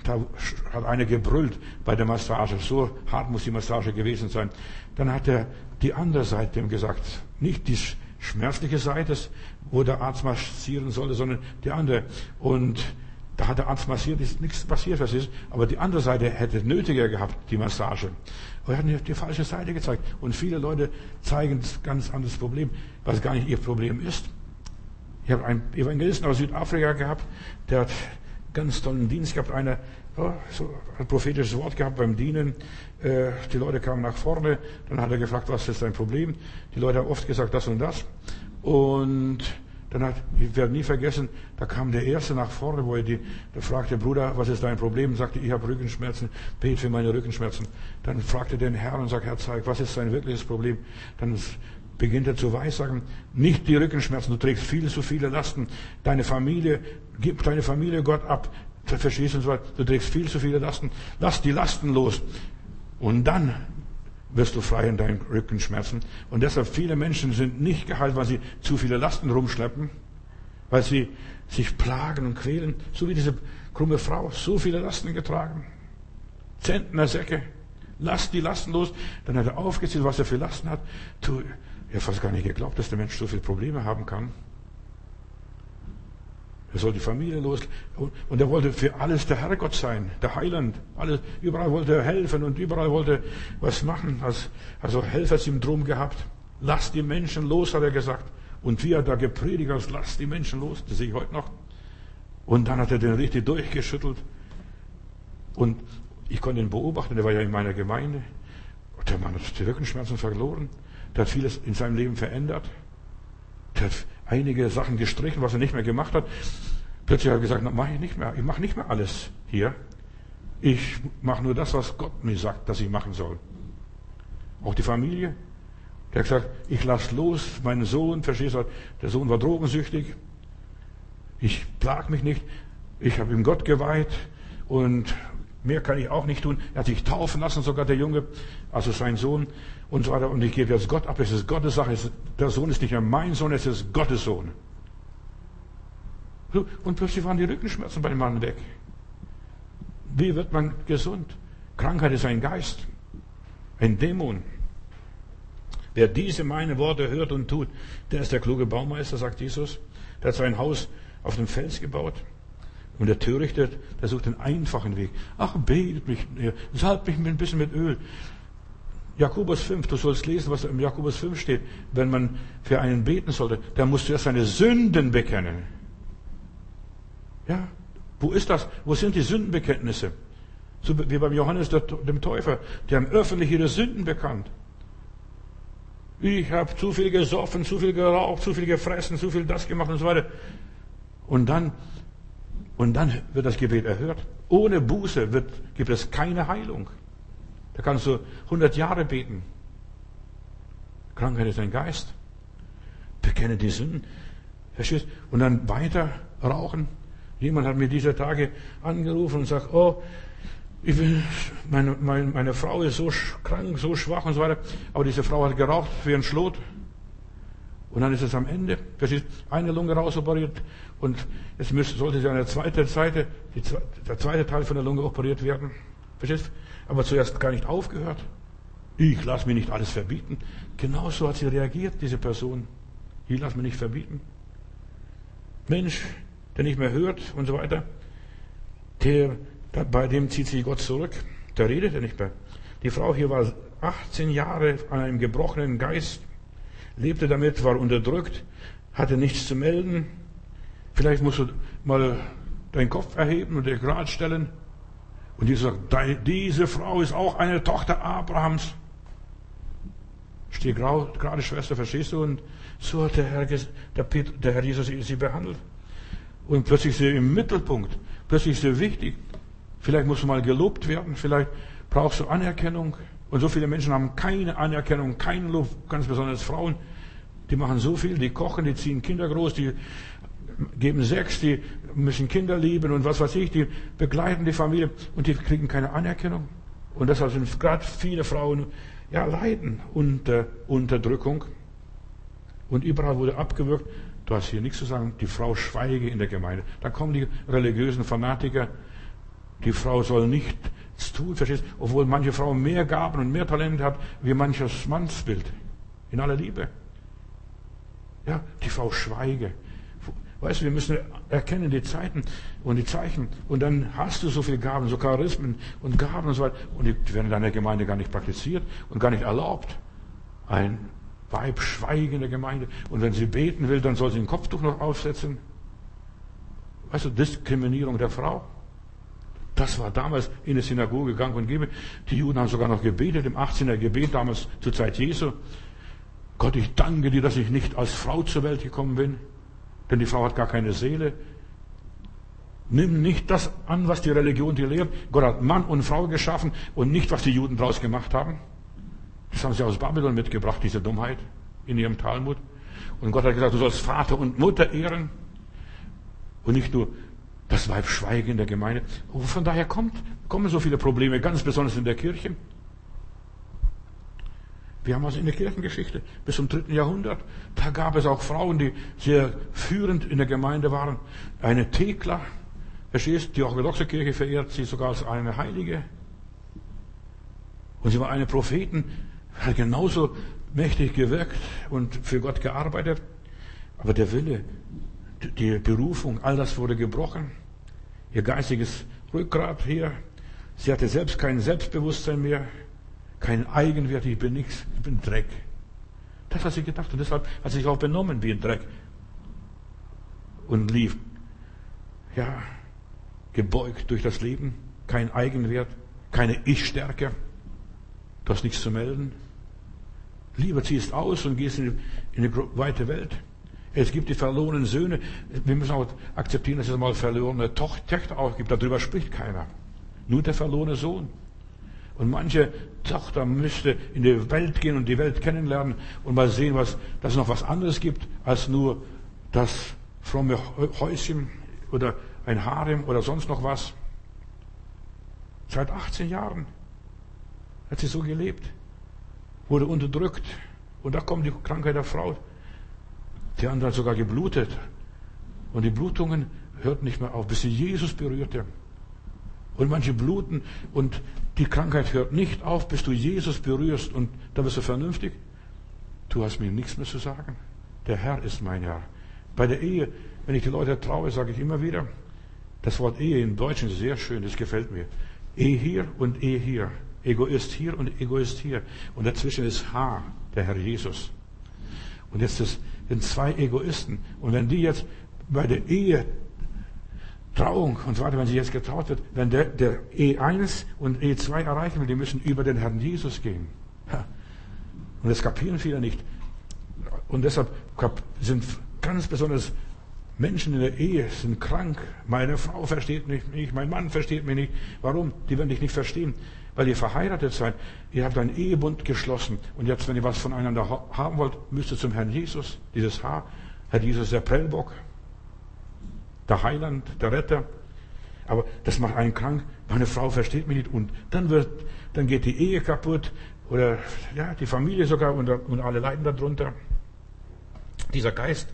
da hat einer gebrüllt bei der Massage. So hart muss die Massage gewesen sein. Dann hat er die andere Seite ihm gesagt, nicht die schmerzliche Seite, wo der Arzt massieren sollte, sondern die andere. Und da hat der Arzt massiert, ist nichts passiert, was ist. Aber die andere Seite hätte nötiger gehabt, die Massage. Aber er hat mir die falsche Seite gezeigt. Und viele Leute zeigen ein ganz anderes Problem, was gar nicht ihr Problem ist. Ich habe einen Evangelisten aus Südafrika gehabt, der hat ganz tollen Dienst gehabt, einer, ja, so ein prophetisches Wort gehabt beim Dienen. Äh, die Leute kamen nach vorne, dann hat er gefragt, was ist dein Problem? Die Leute haben oft gesagt, das und das. Und dann hat, ich werde nie vergessen, da kam der Erste nach vorne, wo er die, der fragte, Bruder, was ist dein Problem? Sagte, ich habe Rückenschmerzen, bet für meine Rückenschmerzen. Dann fragte den Herrn und sagte, Herr, zeig, was ist dein wirkliches Problem? Dann beginnt er zu weissagen, nicht die Rückenschmerzen, du trägst viel zu viele Lasten. Deine Familie, gib deine Familie Gott ab. Verstehst du, du trägst viel zu viele Lasten. Lass die Lasten los. Und dann wirst du frei in deinen Rückenschmerzen. Und deshalb viele Menschen sind nicht geheilt, weil sie zu viele Lasten rumschleppen, weil sie sich plagen und quälen, so wie diese krumme Frau, so viele Lasten getragen. Zentner Säcke. Lass die Lasten los. Dann hat er aufgezählt, was er für Lasten hat. Du, ich habe fast gar nicht geglaubt, dass der Mensch so viele Probleme haben kann. Er soll die Familie los. Und er wollte für alles der Herrgott sein, der Heiland. Alles, überall wollte er helfen und überall wollte er was machen. Also Helfersyndrom gehabt. Lass die Menschen los, hat er gesagt. Und wie er da gepredigt hat, lass die Menschen los. Das sehe ich heute noch. Und dann hat er den richtig durchgeschüttelt. Und ich konnte ihn beobachten, der war ja in meiner Gemeinde. Und der Mann hat die Rückenschmerzen verloren. Der hat vieles in seinem Leben verändert. Der hat einige Sachen gestrichen, was er nicht mehr gemacht hat. Plötzlich hat er gesagt, mache ich nicht mehr. Ich mache nicht mehr alles hier. Ich mache nur das, was Gott mir sagt, dass ich machen soll. Auch die Familie. Der hat gesagt, ich lasse los, meinen Sohn, verstehst du, der Sohn war drogensüchtig. Ich plag mich nicht. Ich habe ihm Gott geweiht und mehr kann ich auch nicht tun. Er hat sich taufen lassen, sogar der Junge, also sein Sohn und so weiter. Und ich gebe jetzt Gott ab. Es ist Gottes Sache. Der Sohn ist nicht mehr mein Sohn, es ist Gottes Sohn. Und plötzlich waren die Rückenschmerzen bei dem Mann weg. Wie wird man gesund? Krankheit ist ein Geist, ein Dämon. Wer diese meine Worte hört und tut, der ist der kluge Baumeister, sagt Jesus. Der hat sein Haus auf dem Fels gebaut. Und der Törichte, der sucht den einfachen Weg. Ach, betet mich, salbt mich ein bisschen mit Öl. Jakobus fünf, du sollst lesen, was im Jakobus fünf steht. Wenn man für einen beten sollte, dann musst du erst seine Sünden bekennen. Ja, wo ist das? Wo sind die Sündenbekenntnisse? So wie beim Johannes dem Täufer. Die haben öffentlich ihre Sünden bekannt. Ich habe zu viel gesoffen, zu viel geraucht, zu viel gefressen, zu viel das gemacht und so weiter. Und dann Und dann wird das Gebet erhört. Ohne Buße wird, gibt es keine Heilung. Da kannst du hundert Jahre beten. Krankheit ist ein Geist. Bekenne die Sünden. Verstehst? Und dann weiter rauchen. Jemand hat mir dieser Tage angerufen und sagt, oh, ich will, meine, meine, meine Frau ist so krank, so schwach und so weiter. Aber diese Frau hat geraucht wie ein Schlot. Und dann ist es am Ende, verstehst, eine Lunge rausoperiert und jetzt müsste, sollte sie eine zweite Seite, die, der zweite Teil von der Lunge operiert werden. Verstehst? Aber zuerst gar nicht aufgehört. Ich lasse mir nicht alles verbieten. Genauso hat sie reagiert, diese Person. Ich lasse mir nicht verbieten. Mensch, der nicht mehr hört und so weiter, der, bei dem zieht sich Gott zurück. Der redet ja nicht mehr. Die Frau hier war achtzehn Jahre an einem gebrochenen Geist, lebte damit, war unterdrückt, hatte nichts zu melden. Vielleicht musst du mal deinen Kopf erheben und dir gerade stellen. Und Jesus sagt, diese Frau ist auch eine Tochter Abrahams. Steh gerade, Schwester, verstehst du? Und so hat der Herr, der, Peter, der Herr Jesus sie behandelt. Und plötzlich ist sie im Mittelpunkt. Plötzlich ist sie wichtig. Vielleicht musst du mal gelobt werden. Vielleicht brauchst du Anerkennung. Und so viele Menschen haben keine Anerkennung, keinen Lob, ganz besonders Frauen. Die machen so viel, die kochen, die ziehen Kinder groß, die geben Sex, die müssen Kinder lieben und was weiß ich, die begleiten die Familie und die kriegen keine Anerkennung. Und deshalb sind gerade viele Frauen, ja, leiden unter Unterdrückung. Und überall wurde abgewürgt, du hast hier nichts zu sagen, die Frau schweige in der Gemeinde. Dann kommen die religiösen Fanatiker Die Frau soll nichts tun, verstehst du? Obwohl manche Frau mehr Gaben und mehr Talente hat, wie manches Mannsbild. In aller Liebe. Ja, die Frau schweige. Weißt du, wir müssen erkennen die Zeiten und die Zeichen. Und dann hast du so viele Gaben, so Charismen und Gaben und so weiter. Und die werden in deiner Gemeinde gar nicht praktiziert und gar nicht erlaubt. Ein Weib schweigen in der Gemeinde. Und wenn sie beten will, dann soll sie ein Kopftuch noch aufsetzen. Weißt du, Diskriminierung der Frau. Das war damals in der Synagoge gang und gäbe. Die Juden haben sogar noch gebetet, im achtzehner Gebet, damals zur Zeit Jesu. Gott, ich danke dir, dass ich nicht als Frau zur Welt gekommen bin. Denn die Frau hat gar keine Seele. Nimm nicht das an, was die Religion dir lehrt. Gott hat Mann und Frau geschaffen und nicht, was die Juden daraus gemacht haben. Das haben sie aus Babylon mitgebracht, diese Dummheit in ihrem Talmud. Und Gott hat gesagt, du sollst Vater und Mutter ehren. Und nicht nur das Weib schweigen in der Gemeinde. Und von daher kommt, kommen so viele Probleme, ganz besonders in der Kirche. Wir haben also in der Kirchengeschichte bis zum dritten Jahrhundert, da gab es auch Frauen, die sehr führend in der Gemeinde waren. Eine Thekla, verstehst du, die orthodoxe Kirche verehrt sie sogar als eine Heilige. Und sie war eine Prophetin, hat genauso mächtig gewirkt und für Gott gearbeitet. Aber der Wille, die Berufung, all das wurde gebrochen. Ihr geistiges Rückgrat hier. Sie hatte selbst kein Selbstbewusstsein mehr. Kein Eigenwert, ich bin nichts, ich bin Dreck. Das hat sie gedacht und deshalb hat sie sich auch benommen wie ein Dreck. Und lief, ja, gebeugt durch das Leben. Kein Eigenwert, keine Ich-Stärke. Du hast nichts zu melden. Lieber ziehst aus und gehst in die, in die weite Welt. Es gibt die verlorenen Söhne. Wir müssen auch akzeptieren, dass es mal verlorene Töchter auch gibt. Darüber spricht keiner. Nur der verlorene Sohn. Und manche Tochter müsste in die Welt gehen und die Welt kennenlernen und mal sehen, was, dass es noch was anderes gibt, als nur das fromme Häuschen oder ein Harem oder sonst noch was. Seit achtzehn Jahren hat sie so gelebt, wurde unterdrückt. Und da kommt die Krankheit der Frau. Die andere hat sogar geblutet. Und die Blutungen hörten nicht mehr auf, bis sie Jesus berührte. Und manche bluten und die Krankheit hört nicht auf, bis du Jesus berührst und dann bist du vernünftig. Du hast mir nichts mehr zu sagen. Der Herr ist mein Herr. Bei der Ehe, wenn ich die Leute traue, sage ich immer wieder, das Wort Ehe im Deutschen ist sehr schön, das gefällt mir. Ehe hier und Ehe hier. Egoist hier und Egoist hier. Und dazwischen ist H, der Herr Jesus. Und jetzt sind zwei Egoisten. Und wenn die jetzt bei der Ehe Trauung und so weiter, wenn sie jetzt getraut wird, wenn der, der E eins und E zwei erreichen will, die müssen über den Herrn Jesus gehen. Und das kapieren viele nicht. Und deshalb sind ganz besonders Menschen in der Ehe sind krank. Meine Frau versteht mich nicht, mein Mann versteht mich nicht. Warum? Die werden dich nicht verstehen. Weil ihr verheiratet seid. Ihr habt einen Ehebund geschlossen. Und jetzt, wenn ihr was voneinander haben wollt, müsst ihr zum Herrn Jesus. Dieses H. Herr Jesus, der Prellbock. Der Heiland, der Retter. Aber das macht einen krank. Meine Frau versteht mich nicht. Und dann wird, dann geht die Ehe kaputt. Oder, ja, die Familie sogar. Und, und alle leiden darunter. Dieser Geist,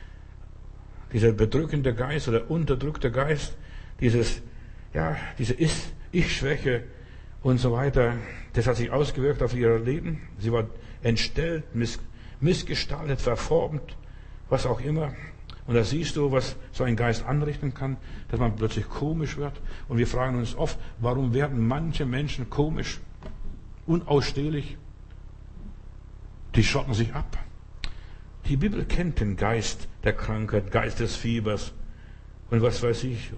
dieser bedrückende Geist oder unterdrückte Geist, dieses, ja, diese Ich-Schwäche und so weiter, das hat sich ausgewirkt auf ihr Leben. Sie war entstellt, miss, missgestaltet, verformt, was auch immer. Und da siehst du, was so ein Geist anrichten kann, dass man plötzlich komisch wird. Und wir fragen uns oft, warum werden manche Menschen komisch, unausstehlich? Die schotten sich ab. Die Bibel kennt den Geist der Krankheit, Geist des Fiebers und was weiß ich.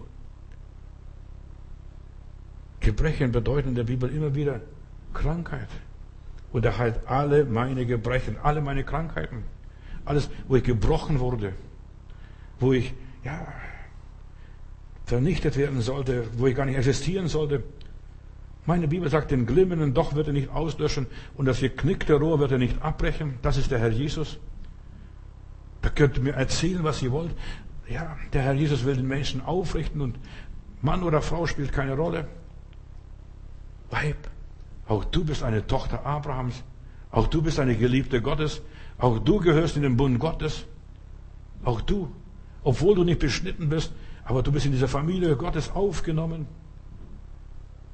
Gebrechen bedeuten in der Bibel immer wieder Krankheit. Und er heilt alle meine Gebrechen, alle meine Krankheiten. Alles, wo ich gebrochen wurde, wo ich, ja, vernichtet werden sollte, wo ich gar nicht existieren sollte. Meine Bibel sagt, den glimmenden Doch wird er nicht auslöschen und das geknickte Rohr wird er nicht abbrechen. Das ist der Herr Jesus. Da könnt ihr mir erzählen, was ihr wollt. Ja, der Herr Jesus will den Menschen aufrichten und Mann oder Frau spielt keine Rolle. Weib, auch du bist eine Tochter Abrahams. Auch du bist eine Geliebte Gottes. Auch du gehörst in den Bund Gottes. Auch du. Obwohl du nicht beschnitten bist, aber du bist in dieser Familie Gottes aufgenommen.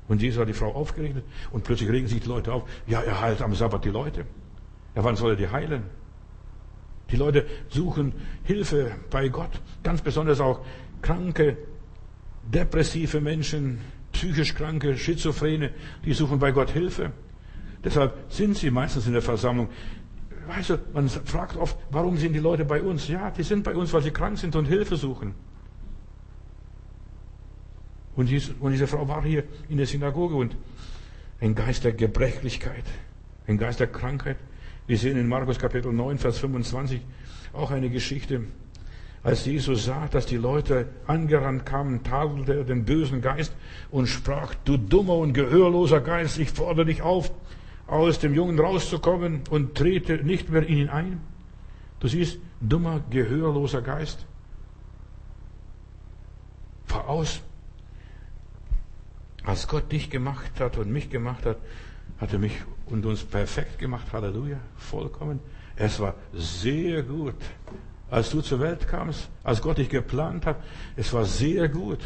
Und Jesus hat die Frau aufgerichtet und plötzlich regen sich die Leute auf. Ja, er heilt am Sabbat die Leute. Ja, wann soll er die heilen? Die Leute suchen Hilfe bei Gott. Ganz besonders auch kranke, depressive Menschen, psychisch kranke, Schizophrene, die suchen bei Gott Hilfe. Deshalb sind sie meistens in der Versammlung. Weißt du, man fragt oft, warum sind die Leute bei uns? Ja, die sind bei uns, weil sie krank sind und Hilfe suchen. Und diese, und diese Frau war hier in der Synagoge und ein Geist der Gebrechlichkeit, ein Geist der Krankheit. Wir sehen in Markus Kapitel neun, Vers fünfundzwanzig auch eine Geschichte. Als Jesus sah, dass die Leute angerannt kamen, tadelte er den bösen Geist und sprach, du dummer und gehörloser Geist, ich fordere dich auf, aus dem Jungen rauszukommen und trete nicht mehr in ihn ein. Du siehst, dummer, gehörloser Geist. Fahr aus. Als Gott dich gemacht hat und mich gemacht hat, hat er mich und uns perfekt gemacht. Halleluja. Vollkommen. Es war sehr gut. Als du zur Welt kamst, als Gott dich geplant hat, es war sehr gut.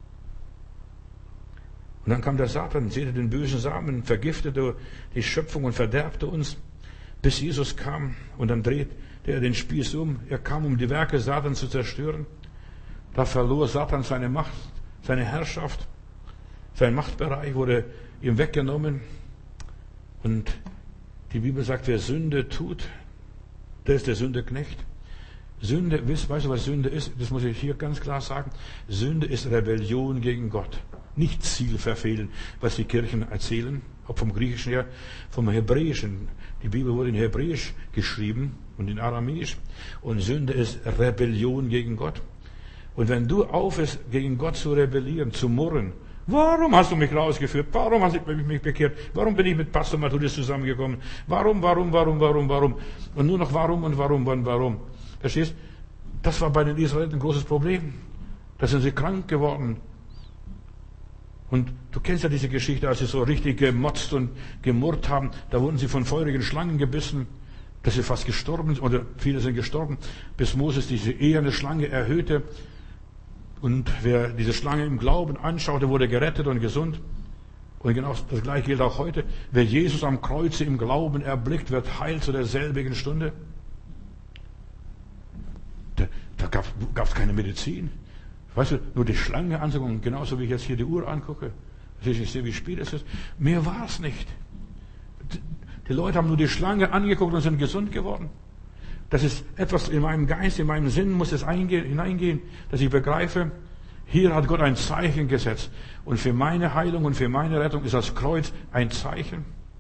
Und dann kam der Satan, säte den bösen Samen, vergiftete die Schöpfung und verderbte uns, bis Jesus kam. Und dann drehte er den Spieß um. Er kam, um die Werke Satans zu zerstören. Da verlor Satan seine Macht, seine Herrschaft. Sein Machtbereich wurde ihm weggenommen. Und die Bibel sagt, wer Sünde tut, der ist der Sündeknecht. Sünde, weißt du, was Sünde ist? Das muss ich hier ganz klar sagen. Sünde ist Rebellion gegen Gott. Nicht Ziel verfehlen, was die Kirchen erzählen, ob vom Griechischen her, vom Hebräischen. Die Bibel wurde in Hebräisch geschrieben und in Aramäisch. Und Sünde ist Rebellion gegen Gott. Und wenn du aufhörst, gegen Gott zu rebellieren, zu murren, warum hast du mich rausgeführt? Warum hast du mich bekehrt? Warum bin ich mit Pastor Matthäus zusammengekommen? Warum, warum, warum, warum, warum? Und nur noch warum und warum und warum? Verstehst? Das war bei den Israeliten ein großes Problem. Da sind sie krank geworden. Und du kennst ja diese Geschichte, als sie so richtig gemotzt und gemurrt haben, da wurden sie von feurigen Schlangen gebissen, dass sie fast gestorben sind, oder viele sind gestorben, bis Moses diese eherne Schlange erhöhte. Und wer diese Schlange im Glauben anschaute, wurde gerettet und gesund. Und genau das Gleiche gilt auch heute. Wer Jesus am Kreuze im Glauben erblickt, wird heil zu derselbigen Stunde. Da, da gab es keine Medizin. Weißt du, nur die Schlange anzugucken, genauso wie ich jetzt hier die Uhr angucke. Ich sehe, wie spät es ist. Mehr war es nicht. Die Leute haben nur die Schlange angeguckt und sind gesund geworden. Das ist etwas in meinem Geist, in meinem Sinn muss es eingehen, hineingehen, dass ich begreife, hier hat Gott ein Zeichen gesetzt. Und für meine Heilung und für meine Rettung ist das Kreuz ein Zeichen.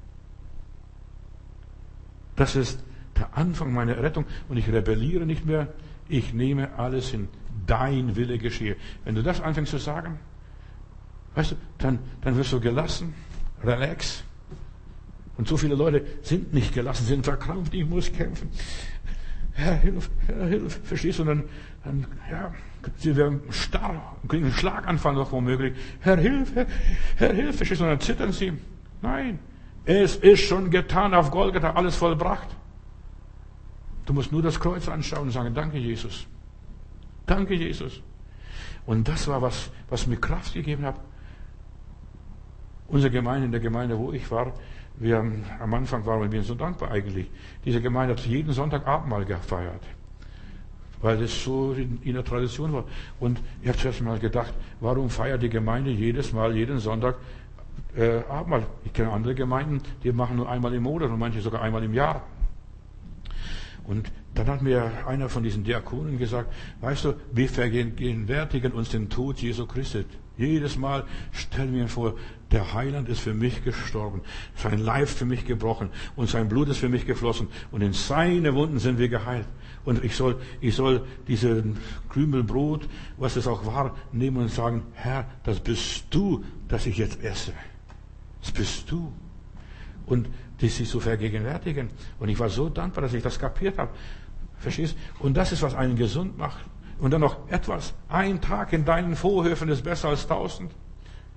Das ist der Anfang meiner Rettung. Und ich rebelliere nicht mehr. Ich nehme alles hin. Dein Wille geschehe. Wenn du das anfängst zu sagen, weißt du, dann, dann wirst du gelassen, relax. Und so viele Leute sind nicht gelassen, sind verkrampft, ich muss kämpfen. Herr, hilf, Herr, hilf, verstehst du? Und dann, dann, ja, sie werden starr und kriegen einen Schlaganfall noch womöglich. Herr, hilf, Herr, Herr, hilf, verstehst du? Und dann zittern sie. Nein, es ist schon getan auf Golgatha, alles vollbracht. Du musst nur das Kreuz anschauen und sagen, danke Jesus. Danke Jesus. Und das war was, was mir Kraft gegeben hat. Unsere Gemeinde, in der Gemeinde, wo ich war, wir haben, am Anfang waren wir so dankbar eigentlich. Diese Gemeinde hat jeden Sonntag Abendmahl gefeiert, weil das so in, in der Tradition war. Und ich habe zuerst mal gedacht, warum feiert die Gemeinde jedes Mal, jeden Sonntag äh, Abendmahl? Ich kenne andere Gemeinden, die machen nur einmal im Monat und manche sogar einmal im Jahr. Und dann hat mir einer von diesen Diakonen gesagt, weißt du, wir vergegenwärtigen uns den Tod Jesu Christi. Jedes Mal stellen wir ihn vor, der Heiland ist für mich gestorben, sein Leib für mich gebrochen und sein Blut ist für mich geflossen und in seine Wunden sind wir geheilt. Und ich soll, ich soll diesen Krümel Brot, was es auch war, nehmen und sagen, Herr, das bist du, das ich jetzt esse. Das bist du. Und das sich so vergegenwärtigen. Und ich war so dankbar, dass ich das kapiert habe. Verstehst? Und das ist, was einen gesund macht. Und dann noch etwas. Ein Tag in deinen Vorhöfen ist besser als tausend.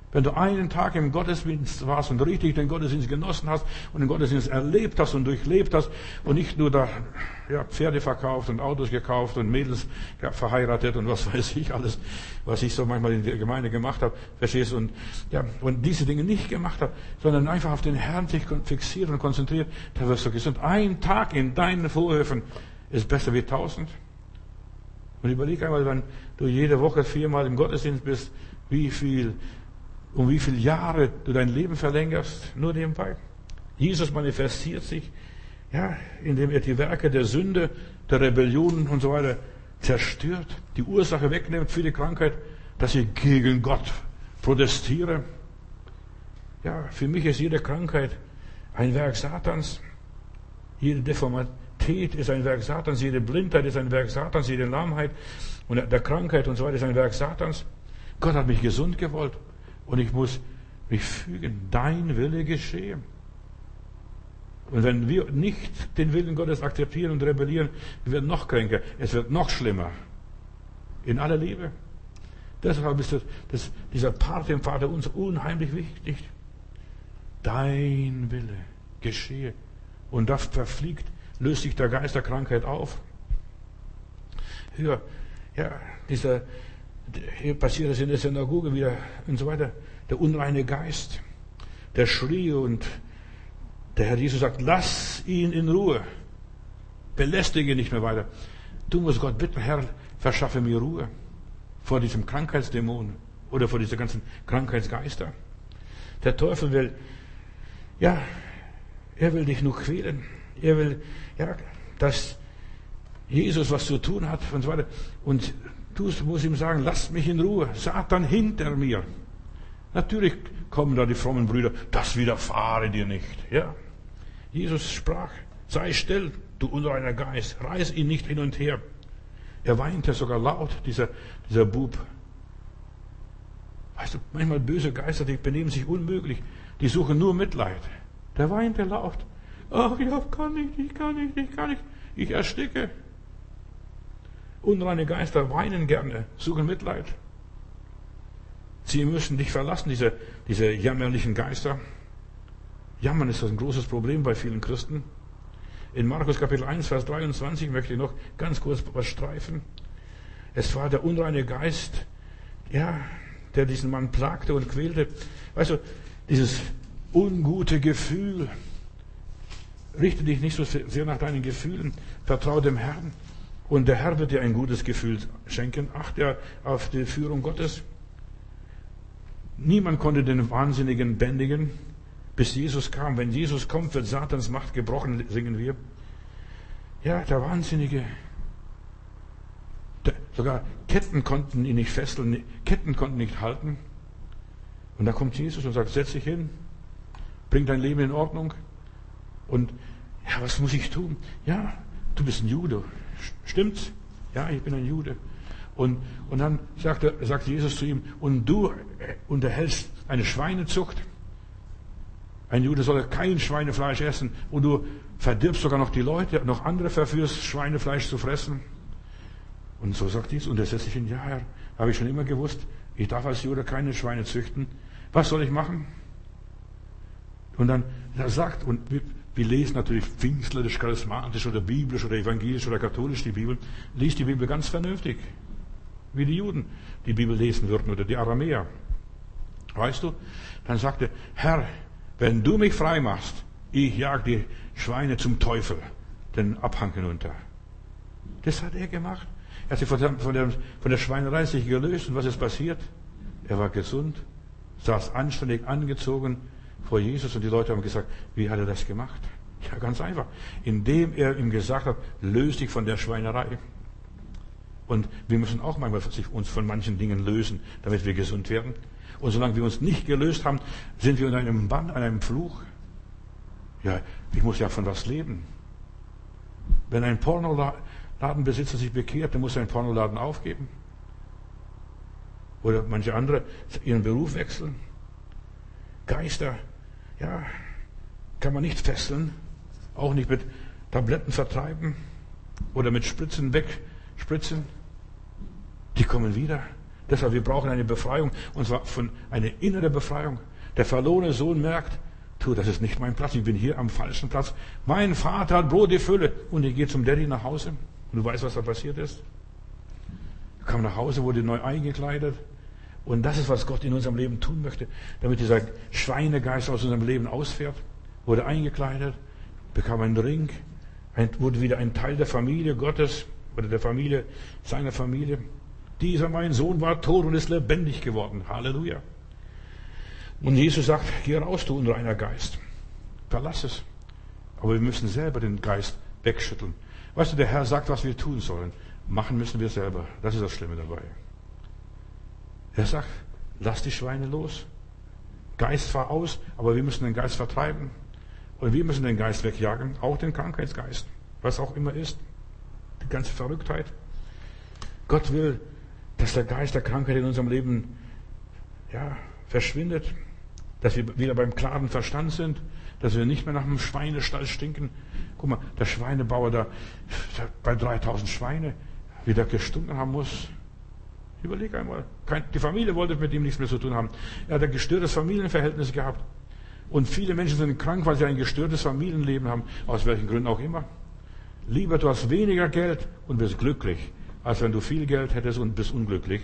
Wenn du einen Tag im Gottesdienst warst und richtig den Gottesdienst genossen hast und den Gottesdienst erlebt hast und durchlebt hast und nicht nur da ja, Pferde verkauft und Autos gekauft und Mädels ja, verheiratet und was weiß ich alles, was ich so manchmal in der Gemeinde gemacht habe, verstehst du, und, ja, und diese Dinge nicht gemacht habe, sondern einfach auf den Herrn dich fixiert und konzentriert, da wirst du gesund. Ein Tag in deinen Vorhöfen ist besser wie tausend. Und überleg einmal, wenn du jede Woche viermal im Gottesdienst bist, wie viel um wie viele Jahre du dein Leben verlängerst, nur nebenbei. Jesus manifestiert sich, ja, indem er die Werke der Sünde, der Rebellion und so weiter zerstört, die Ursache wegnimmt für die Krankheit, dass ich gegen Gott protestiere. Ja, für mich ist jede Krankheit ein Werk Satans. Jede Deformität ist ein Werk Satans, jede Blindheit ist ein Werk Satans, jede Lahmheit und der Krankheit und so weiter ist ein Werk Satans. Gott hat mich gesund gewollt. Und ich muss mich fügen, dein Wille geschehe. Und wenn wir nicht den Willen Gottes akzeptieren und rebellieren, wir werden noch kränker, es wird noch schlimmer. In aller Liebe. Deshalb ist das, das, dieser Part im Vater uns unheimlich wichtig. Dein Wille geschehe. Und das verfliegt, löst sich der Geist der Krankheit auf. Hör, ja, dieser Hier passiert es in der Synagoge wieder und so weiter. Der unreine Geist, der schrie und der Herr Jesus sagt, lass ihn in Ruhe. Belästige nicht mehr weiter. Du musst Gott bitten, Herr, verschaffe mir Ruhe vor diesem Krankheitsdämon oder vor dieser ganzen Krankheitsgeister. Der Teufel will, ja, er will dich nur quälen. Er will, ja, dass Jesus was zu tun hat und so weiter. Und du musst ihm sagen, lass mich in Ruhe. Satan hinter mir. Natürlich kommen da die frommen Brüder, das widerfahre dir nicht. Ja. Jesus sprach, sei still, du unreiner Geist, reiß ihn nicht hin und her. Er weinte sogar laut, dieser, dieser Bub. Weißt du, manchmal böse Geister, die benehmen sich unmöglich. Die suchen nur Mitleid. Der weinte laut. Ach, ich kann nicht, ich kann nicht, ich kann nicht. Ich ersticke. Unreine Geister weinen gerne, suchen Mitleid. Sie müssen dich verlassen, diese, diese jammerlichen Geister. Jammern ist ein großes Problem bei vielen Christen. In Markus Kapitel eins, Vers dreiundzwanzig möchte ich noch ganz kurz was streifen. Es war der unreine Geist, ja, der diesen Mann plagte und quälte. Weißt du, dieses ungute Gefühl, richte dich nicht so sehr nach deinen Gefühlen, vertraue dem Herrn. Und der Herr wird dir ein gutes Gefühl schenken. Achte auf die Führung Gottes. Niemand konnte den Wahnsinnigen bändigen, bis Jesus kam. Wenn Jesus kommt, wird Satans Macht gebrochen, singen wir. Ja, der Wahnsinnige. Der, sogar Ketten konnten ihn nicht fesseln, Ketten konnten nicht halten. Und da kommt Jesus und sagt, setz dich hin, bring dein Leben in Ordnung. Und ja, was muss ich tun? Ja, du bist ein Jude. Stimmt's? Ja, ich bin ein Jude. Und, und dann sagt, er, sagt Jesus zu ihm, und du unterhältst eine Schweinezucht. Ein Jude soll kein Schweinefleisch essen. Und du verdirbst sogar noch die Leute, noch andere verführst, Schweinefleisch zu fressen. Und so sagt Jesus, und er setzt sich hin, ja, Herr, habe ich schon immer gewusst, ich darf als Jude keine Schweine züchten. Was soll ich machen? Und dann er sagt, und wir, wir lesen natürlich pfingstlerisch, charismatisch oder biblisch oder evangelisch oder katholisch die Bibel, liest die Bibel ganz vernünftig, wie die Juden die Bibel lesen würden oder die Aramäer. Weißt du? Dann sagt er, Herr, wenn du mich frei machst, ich jag die Schweine zum Teufel, den Abhang hinunter. Das hat er gemacht. Er hat sich von der, von der, von der Schweinerei sich gelöst. Und was ist passiert? Er war gesund, saß anständig angezogen vor Jesus und die Leute haben gesagt, wie hat er das gemacht? Ja, ganz einfach. Indem er ihm gesagt hat, löse dich von der Schweinerei. Und wir müssen auch manchmal uns von manchen Dingen lösen, damit wir gesund werden. Und solange wir uns nicht gelöst haben, sind wir in einem Bann, in einem Fluch. Ja, ich muss ja von was leben. Wenn ein Pornoladenbesitzer sich bekehrt, dann muss er einen Pornoladen aufgeben. Oder manche andere ihren Beruf wechseln. Geister, ja, kann man nicht fesseln, auch nicht mit Tabletten vertreiben oder mit Spritzen wegspritzen. Die kommen wieder. Deshalb, wir brauchen eine Befreiung, und zwar von eine innere Befreiung. Der verlorene Sohn merkt, tu, das ist nicht mein Platz, ich bin hier am falschen Platz. Mein Vater hat Brot die Fülle. Und ich gehe zum Daddy nach Hause. Und du weißt, was da passiert ist? Er kam nach Hause, wurde neu eingekleidet. Und das ist, was Gott in unserem Leben tun möchte, damit dieser Schweinegeist aus unserem Leben ausfährt. Wurde eingekleidet, bekam einen Ring, ein, wurde wieder ein Teil der Familie Gottes oder der Familie, seiner Familie. Dieser mein Sohn war tot und ist lebendig geworden. Halleluja. Und Jesus sagt, geh raus, du unreiner Geist. Verlass es. Aber wir müssen selber den Geist wegschütteln. Weißt du, der Herr sagt, was wir tun sollen. Machen müssen wir selber. Das ist das Schlimme dabei. Er sagt, lass die Schweine los. Geist fahr aus, aber wir müssen den Geist vertreiben. Und wir müssen den Geist wegjagen, auch den Krankheitsgeist. Was auch immer ist. Die ganze Verrücktheit. Gott will, dass der Geist der Krankheit in unserem Leben, ja, verschwindet. Dass wir wieder beim klaren Verstand sind. Dass wir nicht mehr nach einem Schweinestall stinken. Guck mal, der Schweinebauer da, bei dreitausend Schweine, wie der gestunken haben muss. Überleg einmal. Die Familie wollte mit ihm nichts mehr zu tun haben. Er hat ein gestörtes Familienverhältnis gehabt. Und viele Menschen sind krank, weil sie ein gestörtes Familienleben haben. Aus welchen Gründen auch immer. Lieber du hast weniger Geld und bist glücklich, als wenn du viel Geld hättest und bist unglücklich.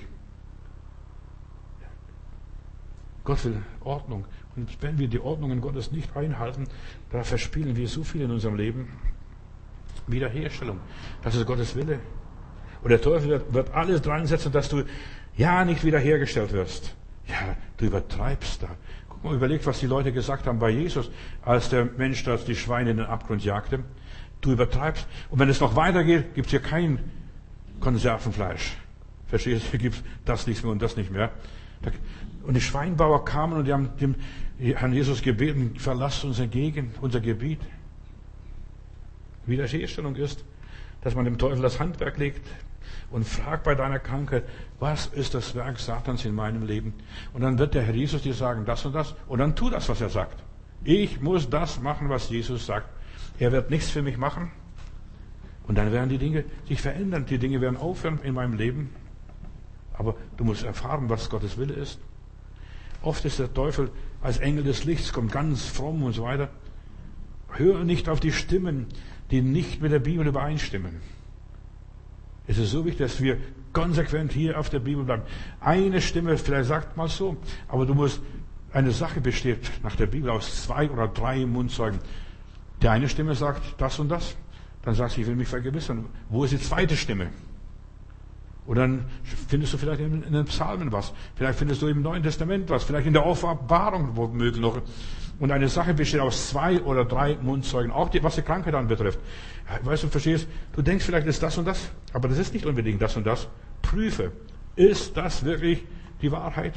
Gott will Ordnung. Und wenn wir die Ordnungen Gottes nicht einhalten, da verspielen wir so viel in unserem Leben. Wiederherstellung. Das ist Gottes Wille. Und der Teufel wird, wird alles dran setzen, dass du ja nicht wiederhergestellt wirst. Ja, du übertreibst da. Guck mal, überleg, was die Leute gesagt haben bei Jesus, als der Mensch das die Schweine in den Abgrund jagte. Du übertreibst. Und wenn es noch weitergeht, gibt es hier kein Konservenfleisch. Verstehst du? Hier gibt es das nicht mehr und das nicht mehr. Und die Schweinbauer kamen und die haben dem Herrn Jesus gebeten, verlass unsere Gegend, unser Gebiet. Wiederherstellung ist, dass man dem Teufel das Handwerk legt und fragt bei deiner Krankheit, was ist das Werk Satans in meinem Leben? Und dann wird der Herr Jesus dir sagen, das und das. Und dann tu das, was er sagt. Ich muss das machen, was Jesus sagt. Er wird nichts für mich machen. Und dann werden die Dinge sich verändern. Die Dinge werden aufhören in meinem Leben. Aber du musst erfahren, was Gottes Wille ist. Oft ist der Teufel als Engel des Lichts, kommt ganz fromm und so weiter. Hör nicht auf die Stimmen, die nicht mit der Bibel übereinstimmen. Es ist so wichtig, dass wir konsequent hier auf der Bibel bleiben. Eine Stimme, vielleicht sagt mal so, aber du musst, eine Sache besteht nach der Bibel aus zwei oder drei Mundzeugen. Die eine Stimme sagt das und das, dann sagst du, ich will mich vergewissern. Wo ist die zweite Stimme? Und dann findest du vielleicht in den Psalmen was. Vielleicht findest du im Neuen Testament was. Vielleicht in der Offenbarung womöglich noch. Und eine Sache besteht aus zwei oder drei Mundzeugen. Auch die, was die Krankheit anbetrifft. Weißt du, verstehst, du denkst vielleicht ist das und das, aber das ist nicht unbedingt das und das. Prüfe. Ist das wirklich die Wahrheit?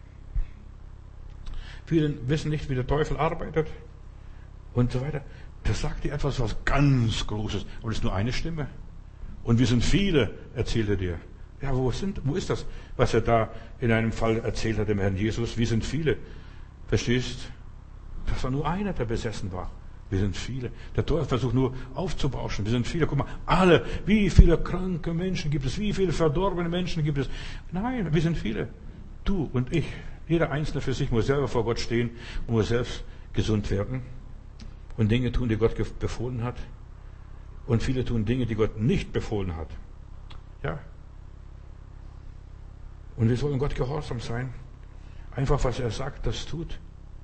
Viele wissen nicht, wie der Teufel arbeitet. Und so weiter. Das sagt dir etwas, was ganz Großes. Aber es ist nur eine Stimme. Und wir sind viele, erzählt er dir. Ja, wo, sind, wo ist das, was er da in einem Fall erzählt hat, dem Herrn Jesus? Wir sind viele. Verstehst? Das war nur einer, der besessen war. Wir sind viele. Der Teufel versucht nur aufzubauschen. Wir sind viele. Guck mal, alle. Wie viele kranke Menschen gibt es? Wie viele verdorbene Menschen gibt es? Nein, wir sind viele. Du und ich. Jeder Einzelne für sich muss selber vor Gott stehen und muss selbst gesund werden. Und Dinge tun, die Gott befohlen hat. Und viele tun Dinge, die Gott nicht befohlen hat. Ja. Und wir sollen Gott gehorsam sein. Einfach, was er sagt, das tut.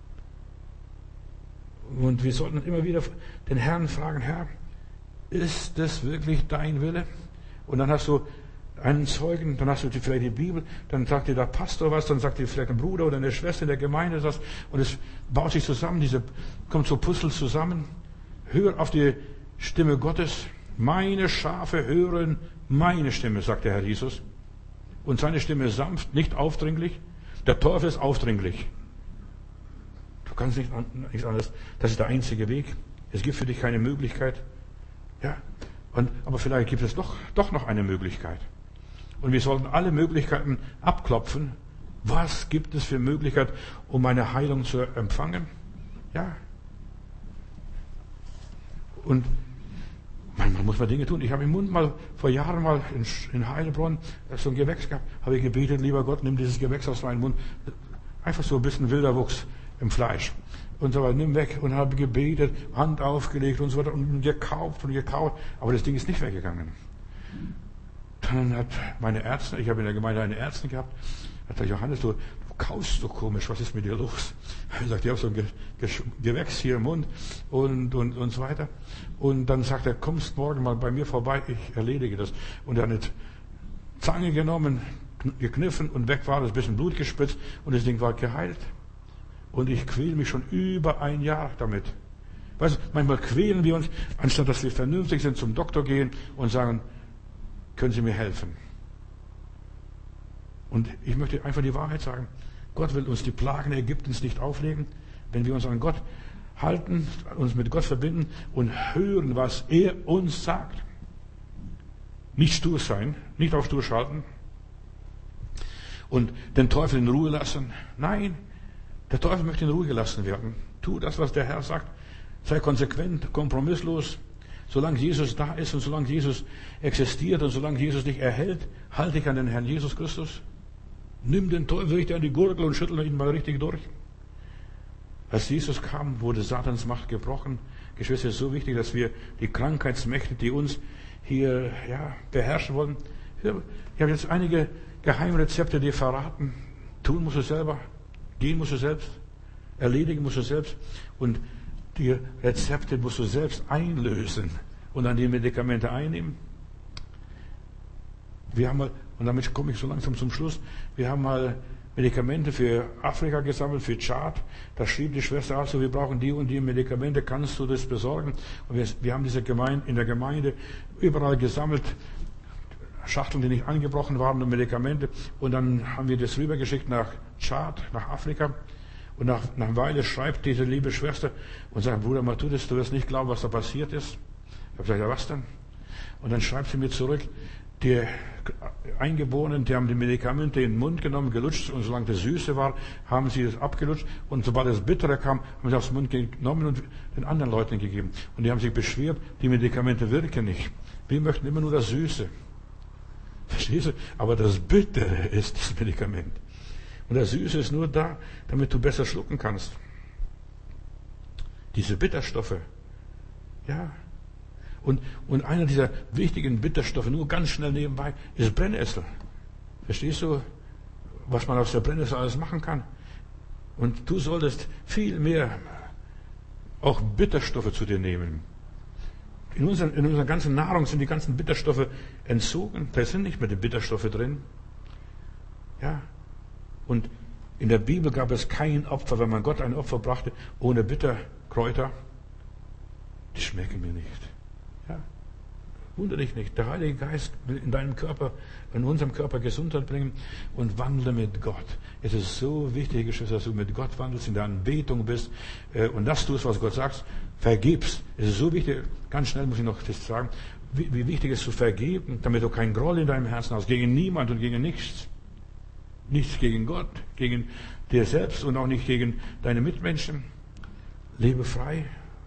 Und wir sollten immer wieder den Herrn fragen, Herr, ist das wirklich dein Wille? Und dann hast du einen Zeugen, dann hast du vielleicht die Bibel, dann sagt dir der Pastor was, dann sagt dir vielleicht ein Bruder oder eine Schwester in der Gemeinde was. Und es baut sich zusammen, diese, kommt so Puzzle zusammen. Hör auf die Stimme Gottes. Meine Schafe hören meine Stimme, sagt der Herr Jesus. Und seine Stimme ist sanft, nicht aufdringlich. Der Teufel ist aufdringlich. Du kannst nicht, nichts anderes. Das ist der einzige Weg. Es gibt für dich keine Möglichkeit. Ja. Und, aber vielleicht gibt es doch, doch noch eine Möglichkeit. Und wir sollten alle Möglichkeiten abklopfen. Was gibt es für Möglichkeit, um eine Heilung zu empfangen? Ja. Und Manchmal muss man Dinge tun. Ich habe im Mund mal vor Jahren mal in, in Heilbronn so ein Gewächs gehabt, habe ich gebetet, lieber Gott, nimm dieses Gewächs aus meinem Mund. Einfach so ein bisschen wilder Wuchs im Fleisch. Und so weiter, nimm weg. Und habe gebetet, Hand aufgelegt und so weiter und gekauft und gekauft. Aber das Ding ist nicht weggegangen. Dann hat meine Ärzte, ich habe in der Gemeinde eine Ärztin gehabt, hat gesagt, Johannes, du, du kaust so komisch, was ist mit dir los? Er sagt, ich habe so ein Ge Ge Gewächs hier im Mund und, und, und so weiter. Und dann sagt er, kommst morgen mal bei mir vorbei, ich erledige das. Und er hat eine Zange genommen, gekniffen und weg war das, ein bisschen Blut gespritzt und das Ding war geheilt. Und ich quäle mich schon über ein Jahr damit. Weißt du, manchmal quälen wir uns, anstatt dass wir vernünftig sind, zum Doktor gehen und sagen, können Sie mir helfen? Und ich möchte einfach die Wahrheit sagen. Gott will uns die Plagen Ägyptens nicht auflegen. Wenn wir uns an Gott halten, uns mit Gott verbinden und hören, was er uns sagt. Nicht stur sein, nicht auf stur schalten und den Teufel in Ruhe lassen. Nein, der Teufel möchte in Ruhe gelassen werden. Tu das, was der Herr sagt. Sei konsequent, kompromisslos. Solange Jesus da ist und solange Jesus existiert und solange Jesus dich erhält, halte dich an den Herrn Jesus Christus. Nimm den Teufel richtig an die Gurgel und schüttel ihn mal richtig durch. Als Jesus kam, wurde Satans Macht gebrochen. Geschwister, es ist so wichtig, dass wir die Krankheitsmächte, die uns hier ja, beherrschen wollen. Ich habe jetzt einige Geheimrezepte dir verraten. Tun musst du selber, gehen musst du selbst, erledigen musst du selbst und die Rezepte musst du selbst einlösen und dann die Medikamente einnehmen. Wir haben mal, und damit komme ich so langsam zum Schluss, wir haben mal Medikamente für Afrika gesammelt, für Tschad. Da schrieb die Schwester auch so, wir brauchen die und die Medikamente, kannst du das besorgen? Und wir, wir haben diese Gemeinde, in der Gemeinde überall gesammelt, Schachteln, die nicht angebrochen waren und Medikamente. Und dann haben wir das rübergeschickt nach Tschad, nach Afrika. Und nach, nach einer Weile schreibt diese liebe Schwester und sagt, Bruder Matthäus, du wirst nicht glauben, was da passiert ist. Ich habe gesagt, ja, was denn? Und dann schreibt sie mir zurück, die Eingeborenen, die haben die Medikamente in den Mund genommen, gelutscht, und solange das Süße war, haben sie das abgelutscht. Und sobald das Bittere kam, haben sie aufs Mund genommen und den anderen Leuten gegeben. Und die haben sich beschwert, die Medikamente wirken nicht. Wir möchten immer nur das Süße. Verstehst du? Aber das Bittere ist das Medikament. Und das Süße ist nur da, damit du besser schlucken kannst. Diese Bitterstoffe. Ja. Und, und einer dieser wichtigen Bitterstoffe, nur ganz schnell nebenbei, ist Brennnessel. Verstehst du, was man aus der Brennnessel alles machen kann? Und du solltest viel mehr auch Bitterstoffe zu dir nehmen. In, unseren, in unserer ganzen Nahrung sind die ganzen Bitterstoffe entzogen. Da sind nicht mehr die Bitterstoffe drin. Ja. Und in der Bibel gab es kein Opfer, wenn man Gott ein Opfer brachte, ohne Bitterkräuter. Die schmecken mir nicht. Ja. Wundere dich nicht. Der Heilige Geist will in deinem Körper, in unserem Körper Gesundheit bringen und wandle mit Gott. Es ist so wichtig, Geschwister, dass du mit Gott wandelst, in der Anbetung bist und das tust, was Gott sagt, vergibst. Es ist so wichtig, ganz schnell muss ich noch das sagen, wie, wie wichtig es ist zu vergeben, damit du keinen Groll in deinem Herzen hast, gegen niemand und gegen nichts. Nichts gegen Gott, gegen dir selbst und auch nicht gegen deine Mitmenschen. Lebe frei.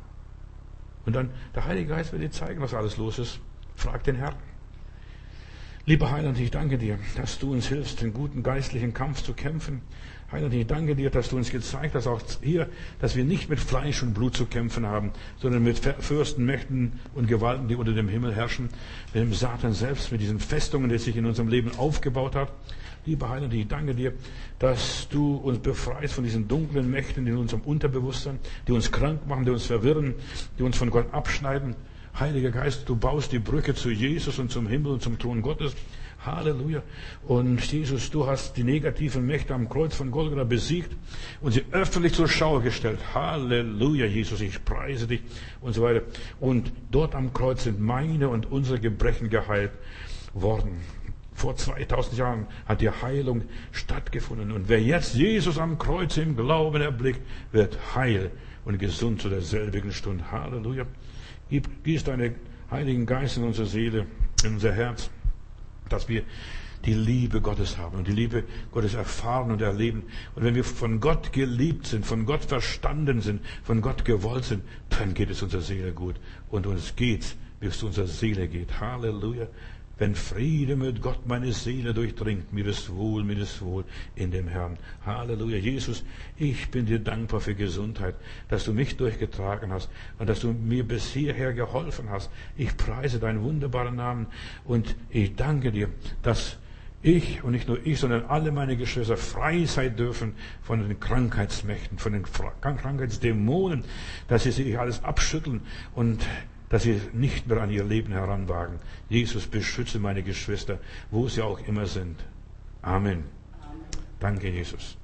Und dann, der Heilige Geist wird dir zeigen, was alles los ist. Frag den Herrn. Lieber Heiland, ich danke dir, dass du uns hilfst, den guten geistlichen Kampf zu kämpfen. Heiland, ich danke dir, dass du uns gezeigt hast, auch hier, dass wir nicht mit Fleisch und Blut zu kämpfen haben, sondern mit Fürsten, Mächten und Gewalten, die unter dem Himmel herrschen, mit dem Satan selbst, mit diesen Festungen, die sich in unserem Leben aufgebaut hat. Lieber Heiland, ich danke dir, dass du uns befreist von diesen dunklen Mächten in unserem Unterbewusstsein, die uns krank machen, die uns verwirren, die uns von Gott abschneiden. Heiliger Geist, du baust die Brücke zu Jesus und zum Himmel und zum Thron Gottes. Halleluja. Und Jesus, du hast die negativen Mächte am Kreuz von Golgatha besiegt und sie öffentlich zur Schau gestellt. Halleluja, Jesus, ich preise dich und so weiter. Und dort am Kreuz sind meine und unsere Gebrechen geheilt worden. Vor zweitausend Jahren hat die Heilung stattgefunden. Und wer jetzt Jesus am Kreuz im Glauben erblickt, wird heil und gesund zu derselbigen Stunde. Halleluja. Gieß deinen Heiligen Geist in unsere Seele, in unser Herz, dass wir die Liebe Gottes haben und die Liebe Gottes erfahren und erleben. Und wenn wir von Gott geliebt sind, von Gott verstanden sind, von Gott gewollt sind, dann geht es unserer Seele gut. Und uns geht's bis zu unserer Seele geht. Halleluja. Wenn Friede mit Gott meine Seele durchdringt, mir ist wohl, mir ist wohl in dem Herrn. Halleluja. Jesus, ich bin dir dankbar für Gesundheit, dass du mich durchgetragen hast und dass du mir bis hierher geholfen hast. Ich preise deinen wunderbaren Namen und ich danke dir, dass ich und nicht nur ich, sondern alle meine Geschwister frei sein dürfen von den Krankheitsmächten, von den Krankheitsdämonen, dass sie sich alles abschütteln und dass sie nicht mehr an ihr Leben heranwagen. Jesus, beschütze meine Geschwister, wo sie auch immer sind. Amen. Amen. Danke, Jesus.